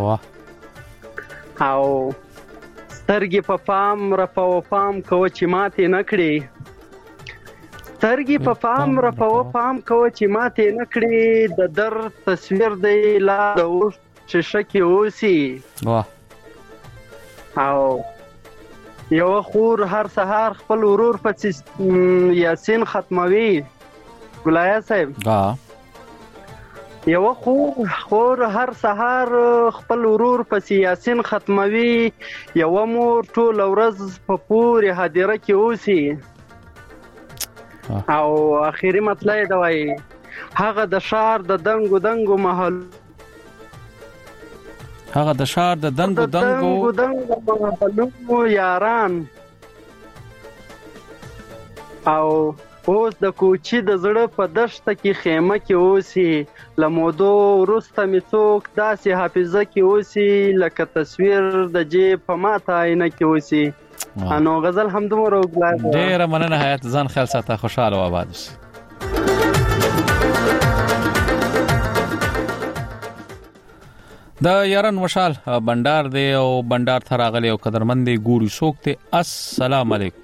S15: او سترګې په پام رپو پام کوه چې ماتې نه کړې سترګې په پام رپو پام کوه چې ماتې نه کړې د درد تصویر دی لا د اوښ شیشه کې اوسي او یو خور هر سهار خپل ورور په یاسین ختموي ګلای صاحب یو خور هر سهار خپل ورور په یاسین ختموي یو مور ټول ورځ په پوره حاضره کې اوسي او اخیری مطلب دا وایي هغه د شار د دنګو محل
S1: هغه د شار د دنګو
S15: محلو یاران او اوس د کوچی د زړه په دشته کې خیمه کې اوسي لمودو ورسته می څوک داسې حافظه کې اوسي لکه تصویر د جیب په ماته نه کې اوسي انو غزل هم دومره وګلای
S1: ډیر مننه حیات ځان خیال ساته خوشاله و آباد شي دا یاران مشال بندر دی او بندر تراغلی او قدرمندې ګوري سوکته السلام علیکم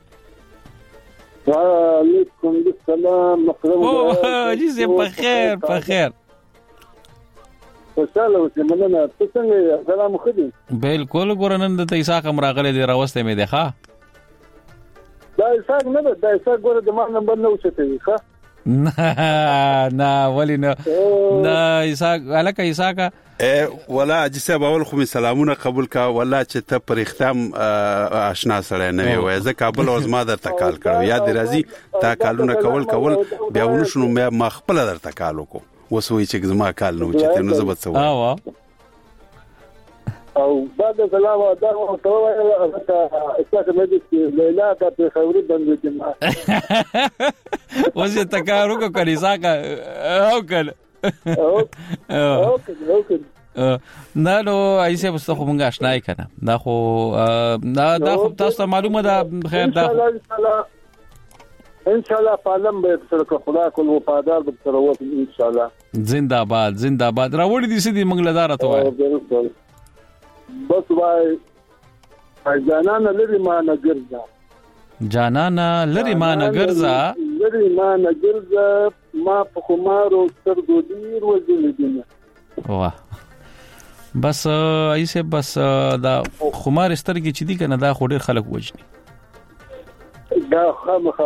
S16: وعلیکم السلام
S1: جی بخیر
S12: خوشاله اوسې مننه. ته څنګه سلام خو دې؟
S1: بالکل ګورنن د اسحاق راغله دی راوسته مې ده ښا
S12: دا اسحاق نه ده، دا اسحاق ګوره د ما نمبر نه اوسته وي ښا
S1: نه ولی نه اسحاق الکه اسحاق
S8: ولا اجسه باول خو سلامونه قبول کا ولا چې ته پر اختام آشنا سره نه وي زه کابل اوس ما درته کال کړو یاد راځي تا کالونه کول بیا ونشو ما خپل درته کال وکړو وسوي چې زما کال نو چې نو زبط سو
S12: او بعد سلام دا ته وایي اساسه مې دې لیلا ته په خبرې باندې
S1: وځه تکارو کو کړي ساکا او کړه
S12: اوکې
S1: نه نو ایسه بس خو مونږ آشنای کنه دا خو تاسو معلومه ده خیر دا
S12: ان شاء الله پالم به سره خدا کول وفادار به سره وته ان شاء الله.
S1: زنده باد زنده باد راوړي دي سدي منګل دار ته وای
S12: بس وای جانانا لري ما نه ګرځا
S1: جانانا لري ما نه ګرځا
S12: ما په خمارو سترګو ډیر وځل دي.
S1: واه بس ایسه بس دا خمار سترګې چې دي کنه دا خو ډیر خلک وجني
S12: دا خامخا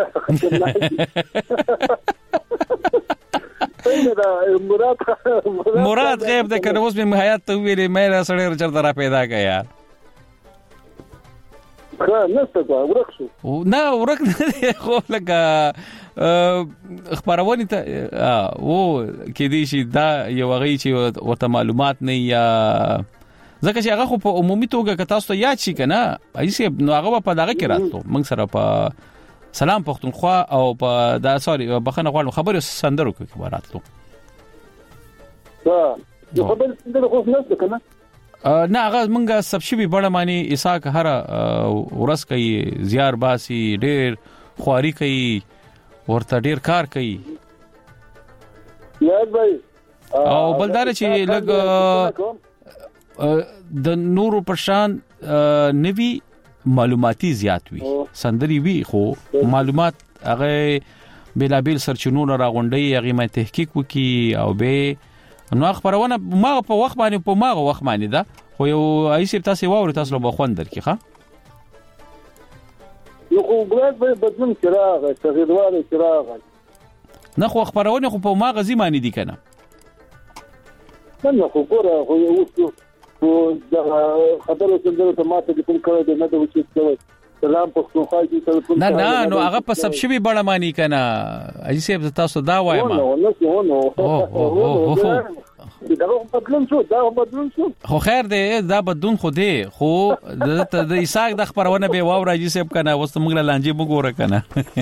S1: مراد غیب ده کنه اوس مې حیات ته ویلې مې را سره چرته را پیدا کا یار نه ورک نه خو لکه خبرونه ته او کې دي شي دا یو غي چې ورته معلومات نه یا ځکه چې هغه خو په عمومي توګه که تاسو ته یاد شي کنه ایسه نو هغه په دغه کې راتلو موږ سره په سلام پښتونخوا او په دا سوري بخنه غواړم خبرې سندرو کې خبراتلو
S12: دا خبرې سندرو خو نه څه کنه
S1: نه هغه مونږه سبشبي بڑا معنی اسحاق هر ورس کوي زیار باسي ډېر خواري کوي ورته ډېر کار کوي
S12: یاد وای
S1: او بلدار چې لګ د نورو پرشان نوی معلوماتي زیات وي سندري وي خو معلومات هغه بلابل سرچینو راغونډي هغه مې تحقیق وکي او به نو خبرونه ما په وخت باندې دا خو یو ایسه تاسو واوري تاسو به خوند درکې ښا
S12: یو خو ګرات به بدلون چراغ تغییرواله چراغ
S1: نه خو خبرونه خو په ما غزي معنی دي کنه
S12: نه خو ګوره خو یو دا خبره څنګه ته ماته د کوم کار نه د وچې څه سلام پښتونخوا کې تلفون
S1: نه نو هغه په سب شوی بڑا معنی کنه ایسه تاسو دا وایم خو خیر دی دا بدون خو دی خو د اسحاق د خبرونه به واو راځي سب کنه وست موږ لانجه وګوره کنه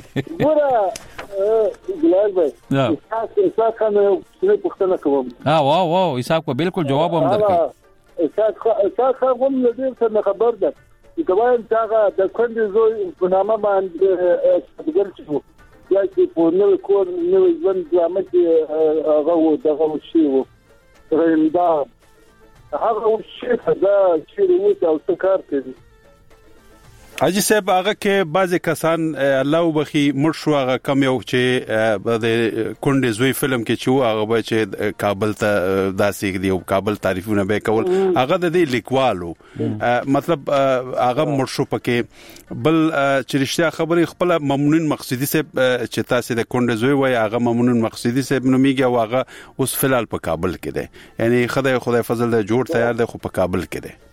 S12: ګوره ګلال بھائی اسحاق کنه څه پښتنه کوم
S1: واو اسحاق په بالکل جواب هم درکې
S12: اسحاق هم دې څه خبر ده چې وایم چې د کندې زوی په نامه باندې دګل شو یا چې په نوې کور نوې ژوند جامې هغه دغه شی وو رندا هغه شی دا چې وو او څه کار کوي
S8: اجي صاحب هغه کې بعضی کسان الله وبخي مړ شو هغه کم یو چې د کندې زوی فلم کې چې هغه به چې کابل ته داسې دی او کابل تعریفونه به کول هغه د دې لیکوالو مطلب هغه مړ شو پکې بل چې رښتیا خبرې خپل ممنون مقصدی صاحب چې تاسو د کندې زوی وای هغه ممنون مقصدی صاحب نو میږي او هغه اوس فلال په کابل کې دی یعنی خدای فضل د جوړ تیار دی خو په کابل کې دی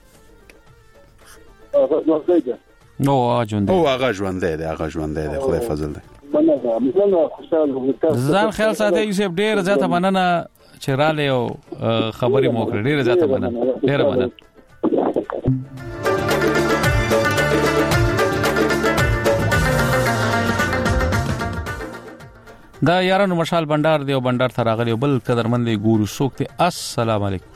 S1: نو هغه ژوند دی خدای فضل دی ځان خیال ساتي یوسف ډیر زیاته مننه چې رااله او خبرې مو کړې ډیر زیاته مننه ډیر مننه دا یارانو مشال بندر دی او بندر ته راغلی بل قدرمندې ګورو سوکته السلام علیکم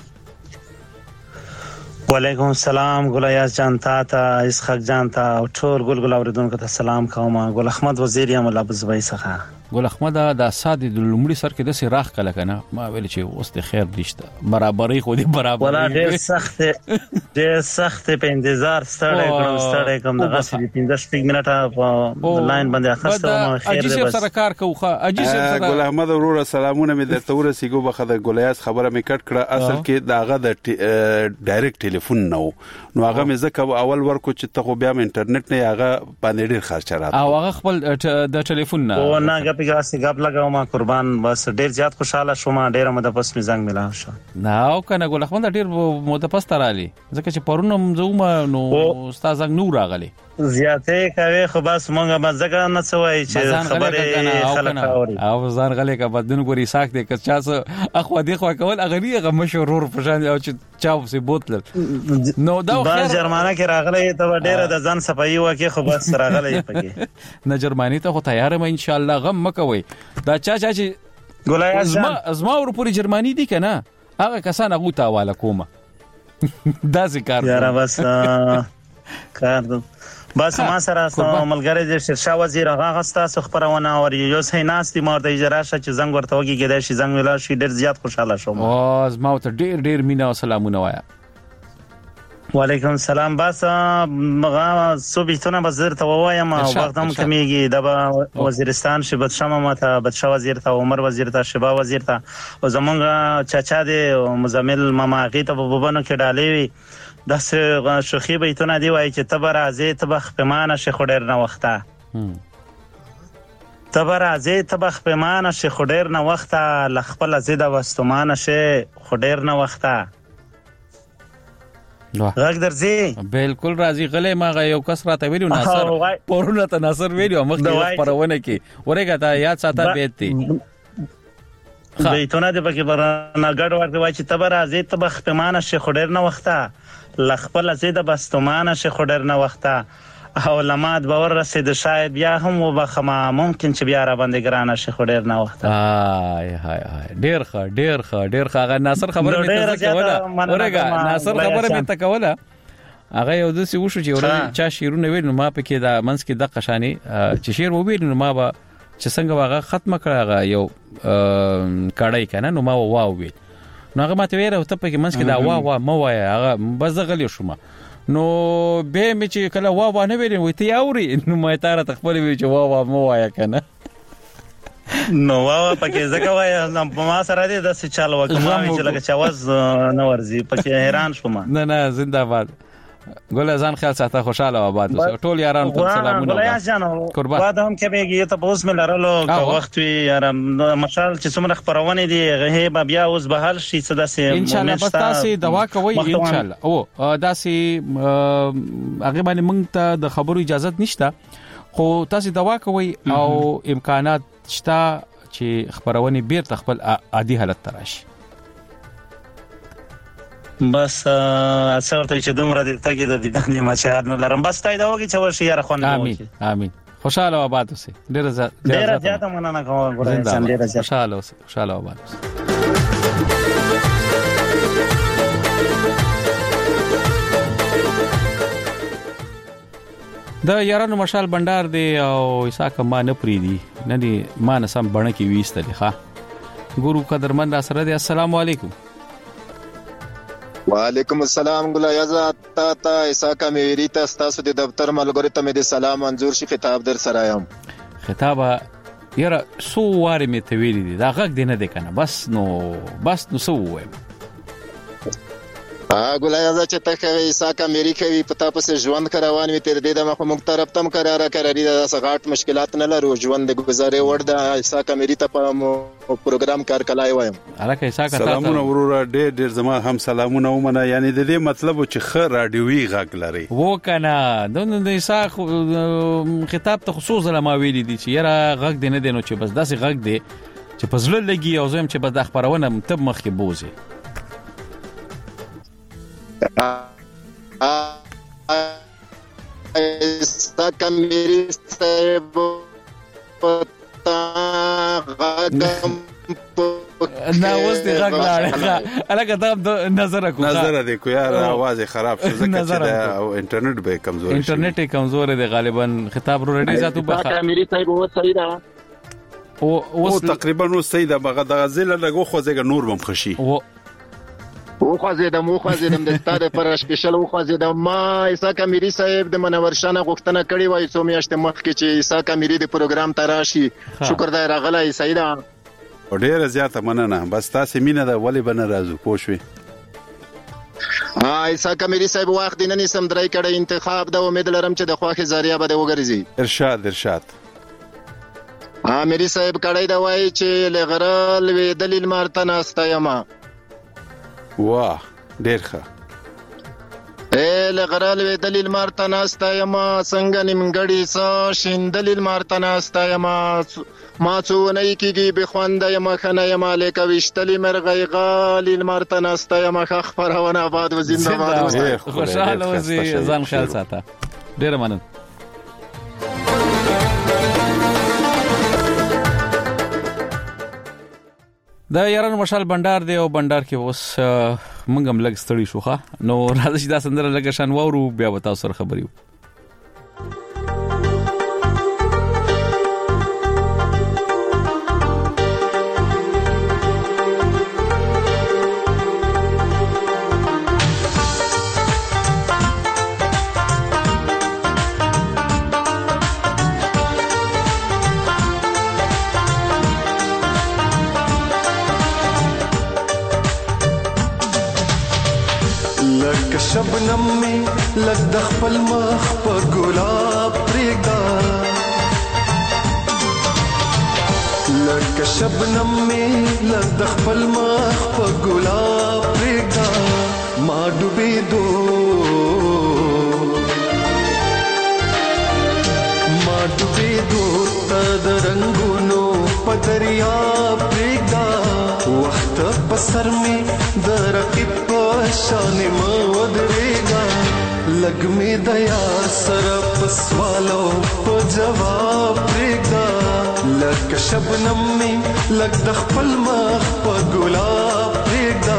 S16: وعلیکم السلام ګل ایاز جان تا اسحاق جان تا او ټول ګل اوریدونکو ته سلام کوم ګل احمد وزیر یم الله بزبای څخه
S1: ګل احمد دا ساده د لومړي سر کې د سي راخ کله کنه ما ویل چې اوس د خیر نشته برابرۍ خو دې برابر
S16: ولا ډېر سخت په انتظار ستړی کوم دغه سې 15 منټه په لاین باندې اخسته نو خیر
S1: دې بس سره کار کوخه اجي سره
S8: ګل احمد ورور سلامونه مې درته ورسېګو بخه د ګولیاس خبره مې کټ کړه اصل کې داغه د ډایرکټ ټلیفون نو هغه مې زکه اول ورکو چې ته خو بیا انټرنیټ نه هغه باندې ډېر خرچ راځي
S1: او هغه خپل د ټلیفون نه
S16: او نه غپګاسي غپ لگاو ما قربان بس ډیر زیات خوشاله شوم ډیر مده پس می زنګ ملا شو
S1: نه او کنه ګل احمد ډیر مده پس ترالي ځکه چې پرونم زوم نو استاد زنګ نور راغلي
S16: زیاته کوي خو بس مونږه مزګه نه سوای چې خبره خلک اوري
S1: او ځان غلې کا بدن ګوري ساک دې که چا اخو دې خو کول اغلی مشهور پرشان او چې چاو سي بوتل نو دا
S16: خیر جرمانه کې راغلی ته ډیره د ځان صفایي وکي خو بس راغلی پکې
S1: نه جرمانی ته خو تیار مې ان شاء الله غم مکوي دا چا چې
S16: ګولای
S1: ازما ور پوری جرمانی دي کنه هغه کسان هغه ته حواله کومه دا ذکر
S16: یاره بس کار بس ما سره ملګری د شیرشاه وزیر هغه غستا خبرونه او یو سه ناستي مرده اجازه چې زنګ ورته وږي کېدای شي زنګ ویلا شي ډیر زیات خوشاله شوم
S1: او زما ته ډیر مینا او سلامونه وایا
S16: وعلیکم السلام بس مغه صبحتونه بزر ته وایم وختم کمیږي د وزیرستان شبت شمه ماته بدشاه وزیر ته عمر وزیر ته شبا وزیر ته او زمونږ چاچا دی مزمل ماما غی ته وبونو کې ډالې وي داسې شوخي بیتونه دی وای چې تبر ازه تبخ پمانه شیخ ډیر نه وخته تبر ازه تبخ پمانه شیخ ډیر نه وخته لخپل زیده واستمانه شیخ ډیر نه وخته غږ درځي
S1: بالکل راځي غلې ما یو کس راته ویلو ناصر پرونه ته ناصر ویلو مخکې پرونه کې ورګه تا یاد ساته بیتي
S16: بیتونه د پکې برانه ګډ ورته وای چې تبر ازه تبخ پمانه شیخ ډیر نه وخته لخپل زیده بستمانه شیخ ډیر نه وخته او لمات باور رسید شاید بیا هم وبخما ممکن چې بیا را باندې ګرانه شیخ ډیر نه وخته
S1: هاي ډیر ښه ناصر خبره مې ته کوله ورګه ناصر خبره مې ته کوله هغه یو د سی وشو چې چا شیرونه ویل نو ما پکې دا منس کې د قشانی چې شیر وویل نو ما به چې څنګه واغه ختمه کړه یو کړای کنه نو ما واو ویل نو هغه ماته ویره ته پکې منس کې دا وا مو وای هغه بس غلی شوم نو به مې چې کله وا نه ویل وي ته اوري نو مې تاره تخپل وی چې وا مو وای کنه
S16: نو وا پکې زګه وای ما سره دې د څه چالو وکم چې لکه چاوز نه ورزي پکې حیران شوم
S1: نه زنده‌باد ګل ځان خیال ساته خوشاله و آباد اوسه ټول یاران ته سلامونه
S16: قربان بعد هم کې بيږي ته اوس مې لرلو که وخت وي یار مشال چې څومره خبرونه دي غه بیا اوس به حل شي څه داسې
S1: ان شاء الله بس تاسو دوا کوي ان شاء الله او داسې هغه باندې موږ ته د خبرو اجازه نشته خو تاسو دوا کوي او امکانات شته چې خبرونه بیرته خپل عادي حالت ته راشي
S16: بس اڅورته چې دومره د تګي د دې ما چې نه لرم بس تای دا وږي چې ورشي یاره خو نه
S1: امين خوشاله آباد اوسه ډیر
S16: زیاته مننه کوم ګورم ډیر
S1: خوشاله آباد اوسه دا یارانو مشال بندر دی او اساک ما نه پری دی نه دی ما نه سم بڼه کې وېستل ښا ګورو قدرمن سره دی السلام علیکم
S17: وعلیکم السلام ګل یزات تا اساکا میری ته تاسو د دفتر ملګری ته مې د سلام منظور شي خطاب در سره یم
S1: خطابه یاره سو واره مې ته ویلي دي دا غږ دی نه دی کنه بس نو سو وایم
S17: ګل یزات چې ته کوي اساکا میری کوي پتا پس ژوند کروان می تر دې د مخ موږ طرف تم قراره کړی د سغاټ مشکلات نه لرو ژوند د گزارې ور د اساکا میری ته په پروګرام کار کلای وایم
S1: الکه اساکا
S8: سلامونه ورور ډېر زما هم سلامونه ومنه یعنی د دې مطلب چې خ رادیوي غږ لري
S1: و کنه د اساک خطاب ته خصوصا لما ویلي دي چې یاره غږ دی نه دی نو چې بس داسې غږ دی چې پزله لګي او زم چې بس د خبرونه متب مخ کې بوزي
S17: اساکا میری صاحب پتا غږم
S1: نه اوس دی غږ لاړه الکه ته نظر
S8: دې کو یار आवाज خراب شو ځکه چې دا انټرنیټ به کمزور شي
S1: انټرنیټ کمزور دی غالبا خطاب رو رډي ذاتو بخا
S18: اساکا میری صاحب و صحیح ده
S8: او تقریبا نو سیده بغه د غزل لګو خوځګه نور بم خشي
S17: او خوځیدم د ستاره پر سپیشل او خوځیدم ما عیسی کامیری صاحب د منور شانه غوښتنه کړې وای څو میاشتې مخکې چې عیسی کامیری د پروګرام ته راشي شکر دی راغلی سیده
S8: ډیره زیاته مننه بس تاسو مینه ده ولی بنه راځو پوښوي
S17: عیسی کامیری صاحب وخت نن سم درای کړه انتخاب د امید لرم چې د خواخې ذریعہ به وګرځي
S8: ارشاد
S17: مری صاحب کړه دا وای چې لغرال وی دلیل مارته ناستایما
S8: واه ډیر ښه
S17: لغرال وی دلیل مارته ناستایما څنګه نیمګړی سا شین دلیل مارته ناستایما ما څو نه کیږي به خوانده یم خنه یم الیک وشتلی مرغی غالیل مارته ناستایما خبرونه آباد و زنده باد
S1: خوشاله وزي ځان خیال ساته ډیر مننه دا یارانو مشال بندر دی او بندر کې اوس موږ هم لګ ستړي شوخه نو راځي چې دا سندره لګ شان وورو بیا به تاسو سره خبريو
S14: شبنم می لګ د خپل مخ په ګلاب پرېږده لکه شبنم می لګ د خپل مخ په ګلاب پرېږده ما ډوبېدو ته د رنګونو په دریاب پرېږده وخت په سر می د رقیب په شان مه ودرېږه لږ مې د یار سره په سوالو په جواب پرېږده لکه شبنم مې لږ د خپل مخ په ګلاب پرېږده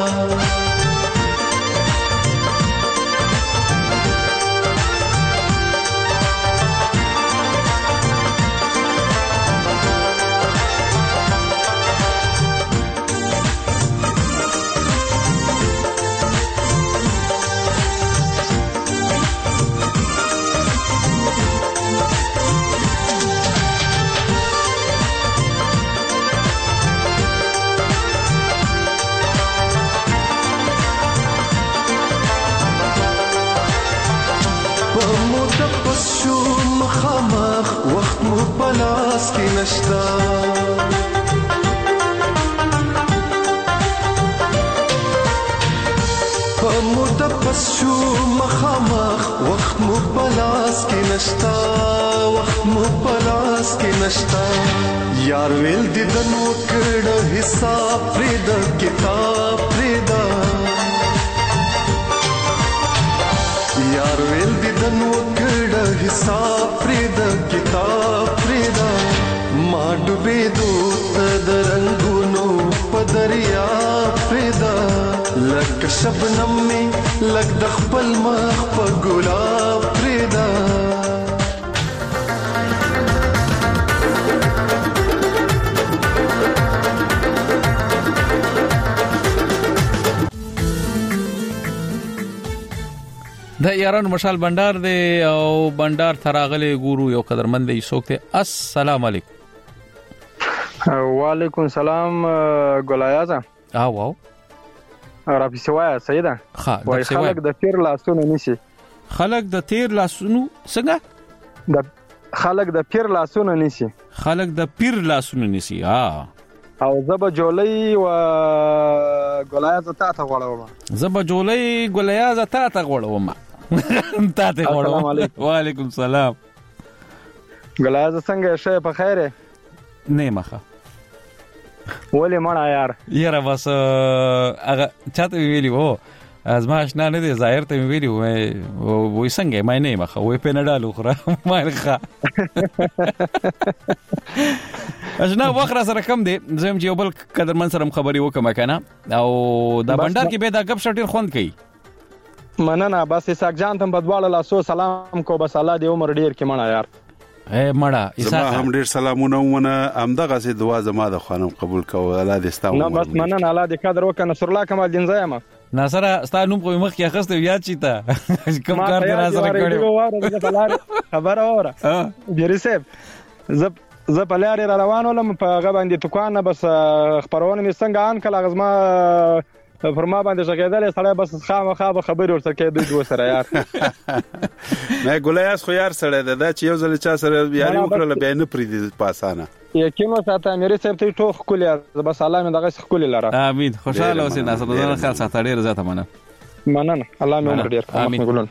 S14: مخامخ وخت مو پلاس کې نشتا متپس شو مخامخ وخت مو پلاس کې نشتا وخت مو پلاس کې نشتا یار ویل دې د نو کړه حساب پرې د کتاب پرې دا یار ویل دې د نو حساب پرېدا کتاب پرېدا ما ډوبېدو ته د رنګونو په دریا پرېدا لکه شبنم مې لږ د خپل مخ په ګلاب پرېدا
S1: د یارانو مشال بندر دی او بندر تراغله ګورو یو قدرمن دی سوکته السلام علیکم
S18: وعلیکم السلام ګلایازه
S1: واو
S18: رافي سوایا سیدا وای خلک د تیر لاسونو نشي
S1: خلک د تیر لاسونو څنګه
S18: د خلک د پیر لاسونو نشي
S1: خلک د پیر لاسونو نشي
S18: او زبا جولای و ګلایازه تا ته غوړم
S1: زبا جولای ګلایازه تا ته غوړم تاته غوړم وعلیکم السلام
S18: ګلایازه څنګه شه په خیره
S1: نه مخه
S18: ولې مړه
S1: یاره بس هغه چاته ویلی وو از ما آشنا نه دي ظاهر ته ویلی وای څنګه مې نه مخه وای په نډالو خره مالخه اجنا وخره سره کم دي زم چې بل قدرمن سره خبري وکم کنه او دا بندر کې به دا غب شټیر خوند کوي
S18: مننه بس اساق جان ته بدواله لاسو سلام کو بس الله دې عمر ډیر کې مړه
S1: مړه
S8: زما هم ډیر سلامونه ونه همدغه سي دعا زما د خانم قبول کوو الله دې ستاسو
S18: نه بس مننه الله دې قدر وکړه نصر الله کمال دین زایم
S1: ناصر ستاسو نوم په مخ کې اخسته یاد چی تا کوم کار دې را سره کړو
S18: خبر اوره بیري صاحب زه په لارې را روان ولم په هغه باندې دکان بس خبرونه مې څنګه ان کله غزما پر ما باندې ژغېدل سړی بس خامخا خبرې ورسره کېدې دوه سره یار
S8: نه ګولیاس خو یار سره دا چې یو ځل چا سره یاري وکړه بیا نه پریدي پاسانه
S18: یقینا ساته مې صاحب ته ټوخ کولیا بس الله مې دغه خولي لاره
S1: امين خوشاله اوسې ناصر زه خیال ساته ډیر زیاته
S18: مننه الله مې عمر ډیر امين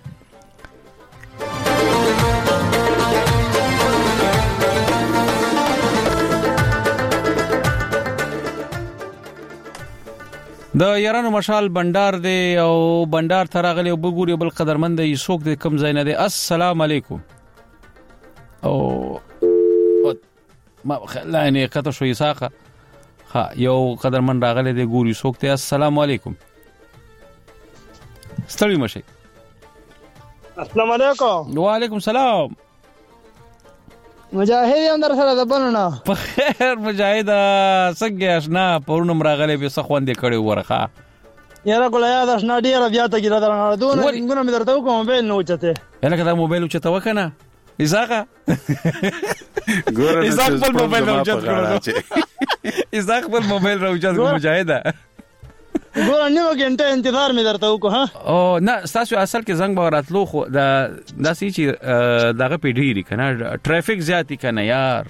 S1: د یارانو مشال بندر دی او بندر ترغلی او بګوري بل قدرمند یې څوک د کم ځای نه دی السلام علیکم او ما خلانه کته شو یساقه ها یو قدرمند راغلی دی ګوري څوک ته السلام علیکم ستړي مشي
S19: السلام علیکم
S1: وعلیکم السلام
S19: مجاهد هم در سره د بنونه
S1: په خیر مجاهد څنګه آشنا پرونم راغلی به سخوندې کړي ورخه
S19: یاره ګل یاد آشنا ډیر بیا ته ګره درنه دونه څنګه مې درته کوم موبایل نو چته
S1: الکه دا موبایل چته وکنه ایزاقه
S8: ګور
S1: ایزاق په موبایل راوچت کړو ایزاق په موبایل راوچت کړو مجاهد
S19: ګور نیو غنټه انتظار مې درته وکړه ها
S1: او نه تاسو اصل کې زنګ به راتلو خو دا داسې چې دغه پیډيري کنه ټرافیک زیاتی کنه یار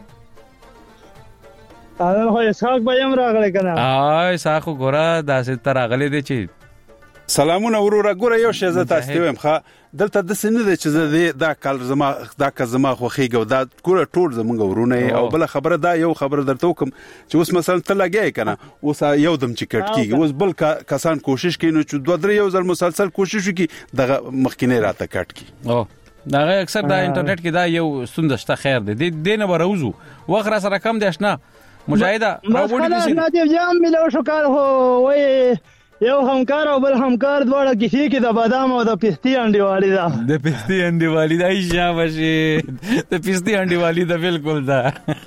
S19: اول خو اسحاق به هم راغلی کنه
S1: اسحاق ګوره داسې تر راغلی دی چې
S8: سلامونه وروره ګوره یو شی زه تاسو ته وایم ښه دلته د سن دي چې زه دا کال زما خو خېګو دا ګوره ټول زمونږ ورونه او بل خبره دا یو خبره درته وکم چې اوس مثلا ته لګی کنه اوس یو دم چې کټ کیږي اوس بل کسان کوشش کوي نو چې دوه درې یو ځل مسلسل کوشش وکي دغه مخکینه راته کټ کی
S1: او دا اکثر دا انټرنیټ کې دا یو ستونزه خیر دی دینه وروزو وخت را سره کم دي آشنا مجاهده
S19: راوړي دي نه جام ملو شو کار هو وای یو همکار او بل همکار دواړه کسی کې د بادام او د پستی انډي والی دا
S1: د پستی انډي والی دا شابه د پستی انډي والی دا بالکل دا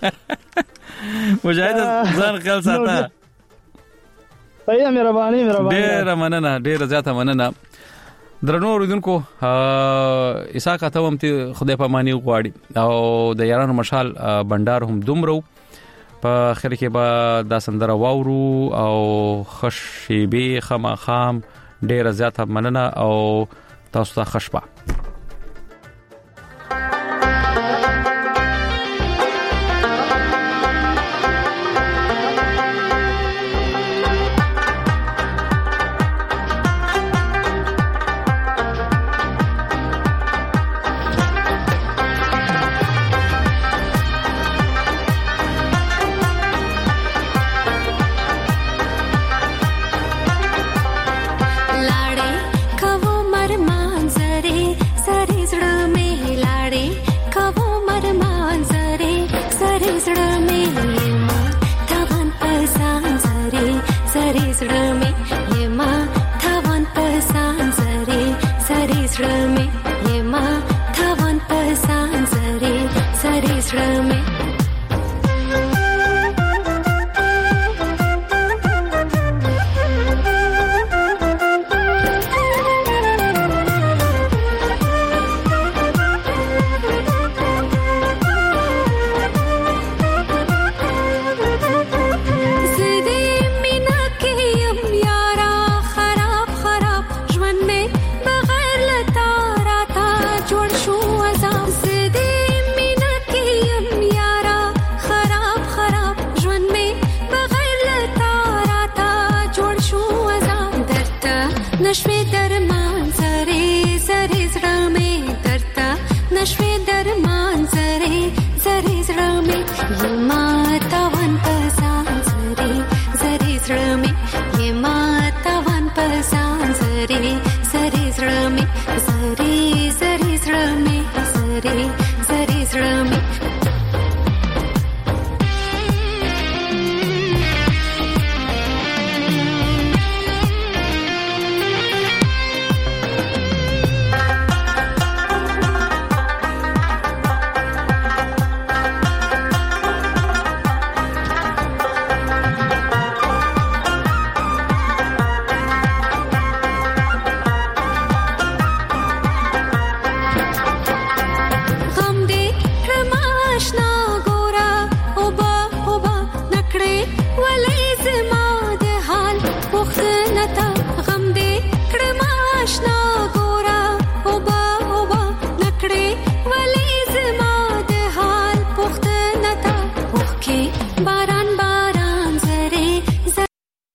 S1: مجاهد ځان خیال ساته
S19: ایا مهرباني
S1: ډیر زیاته مننه درنو اوریدونکو اساقه ته هم ته خدای په معنی غواړي او د یارانو مشال بندر هم دومرو په اخر کې به دا سندره واورو او خشيبي خام ډیر زیاته مننه او تاسو ته خشبه
S6: زړه مې یې ما ته ون په ځان زری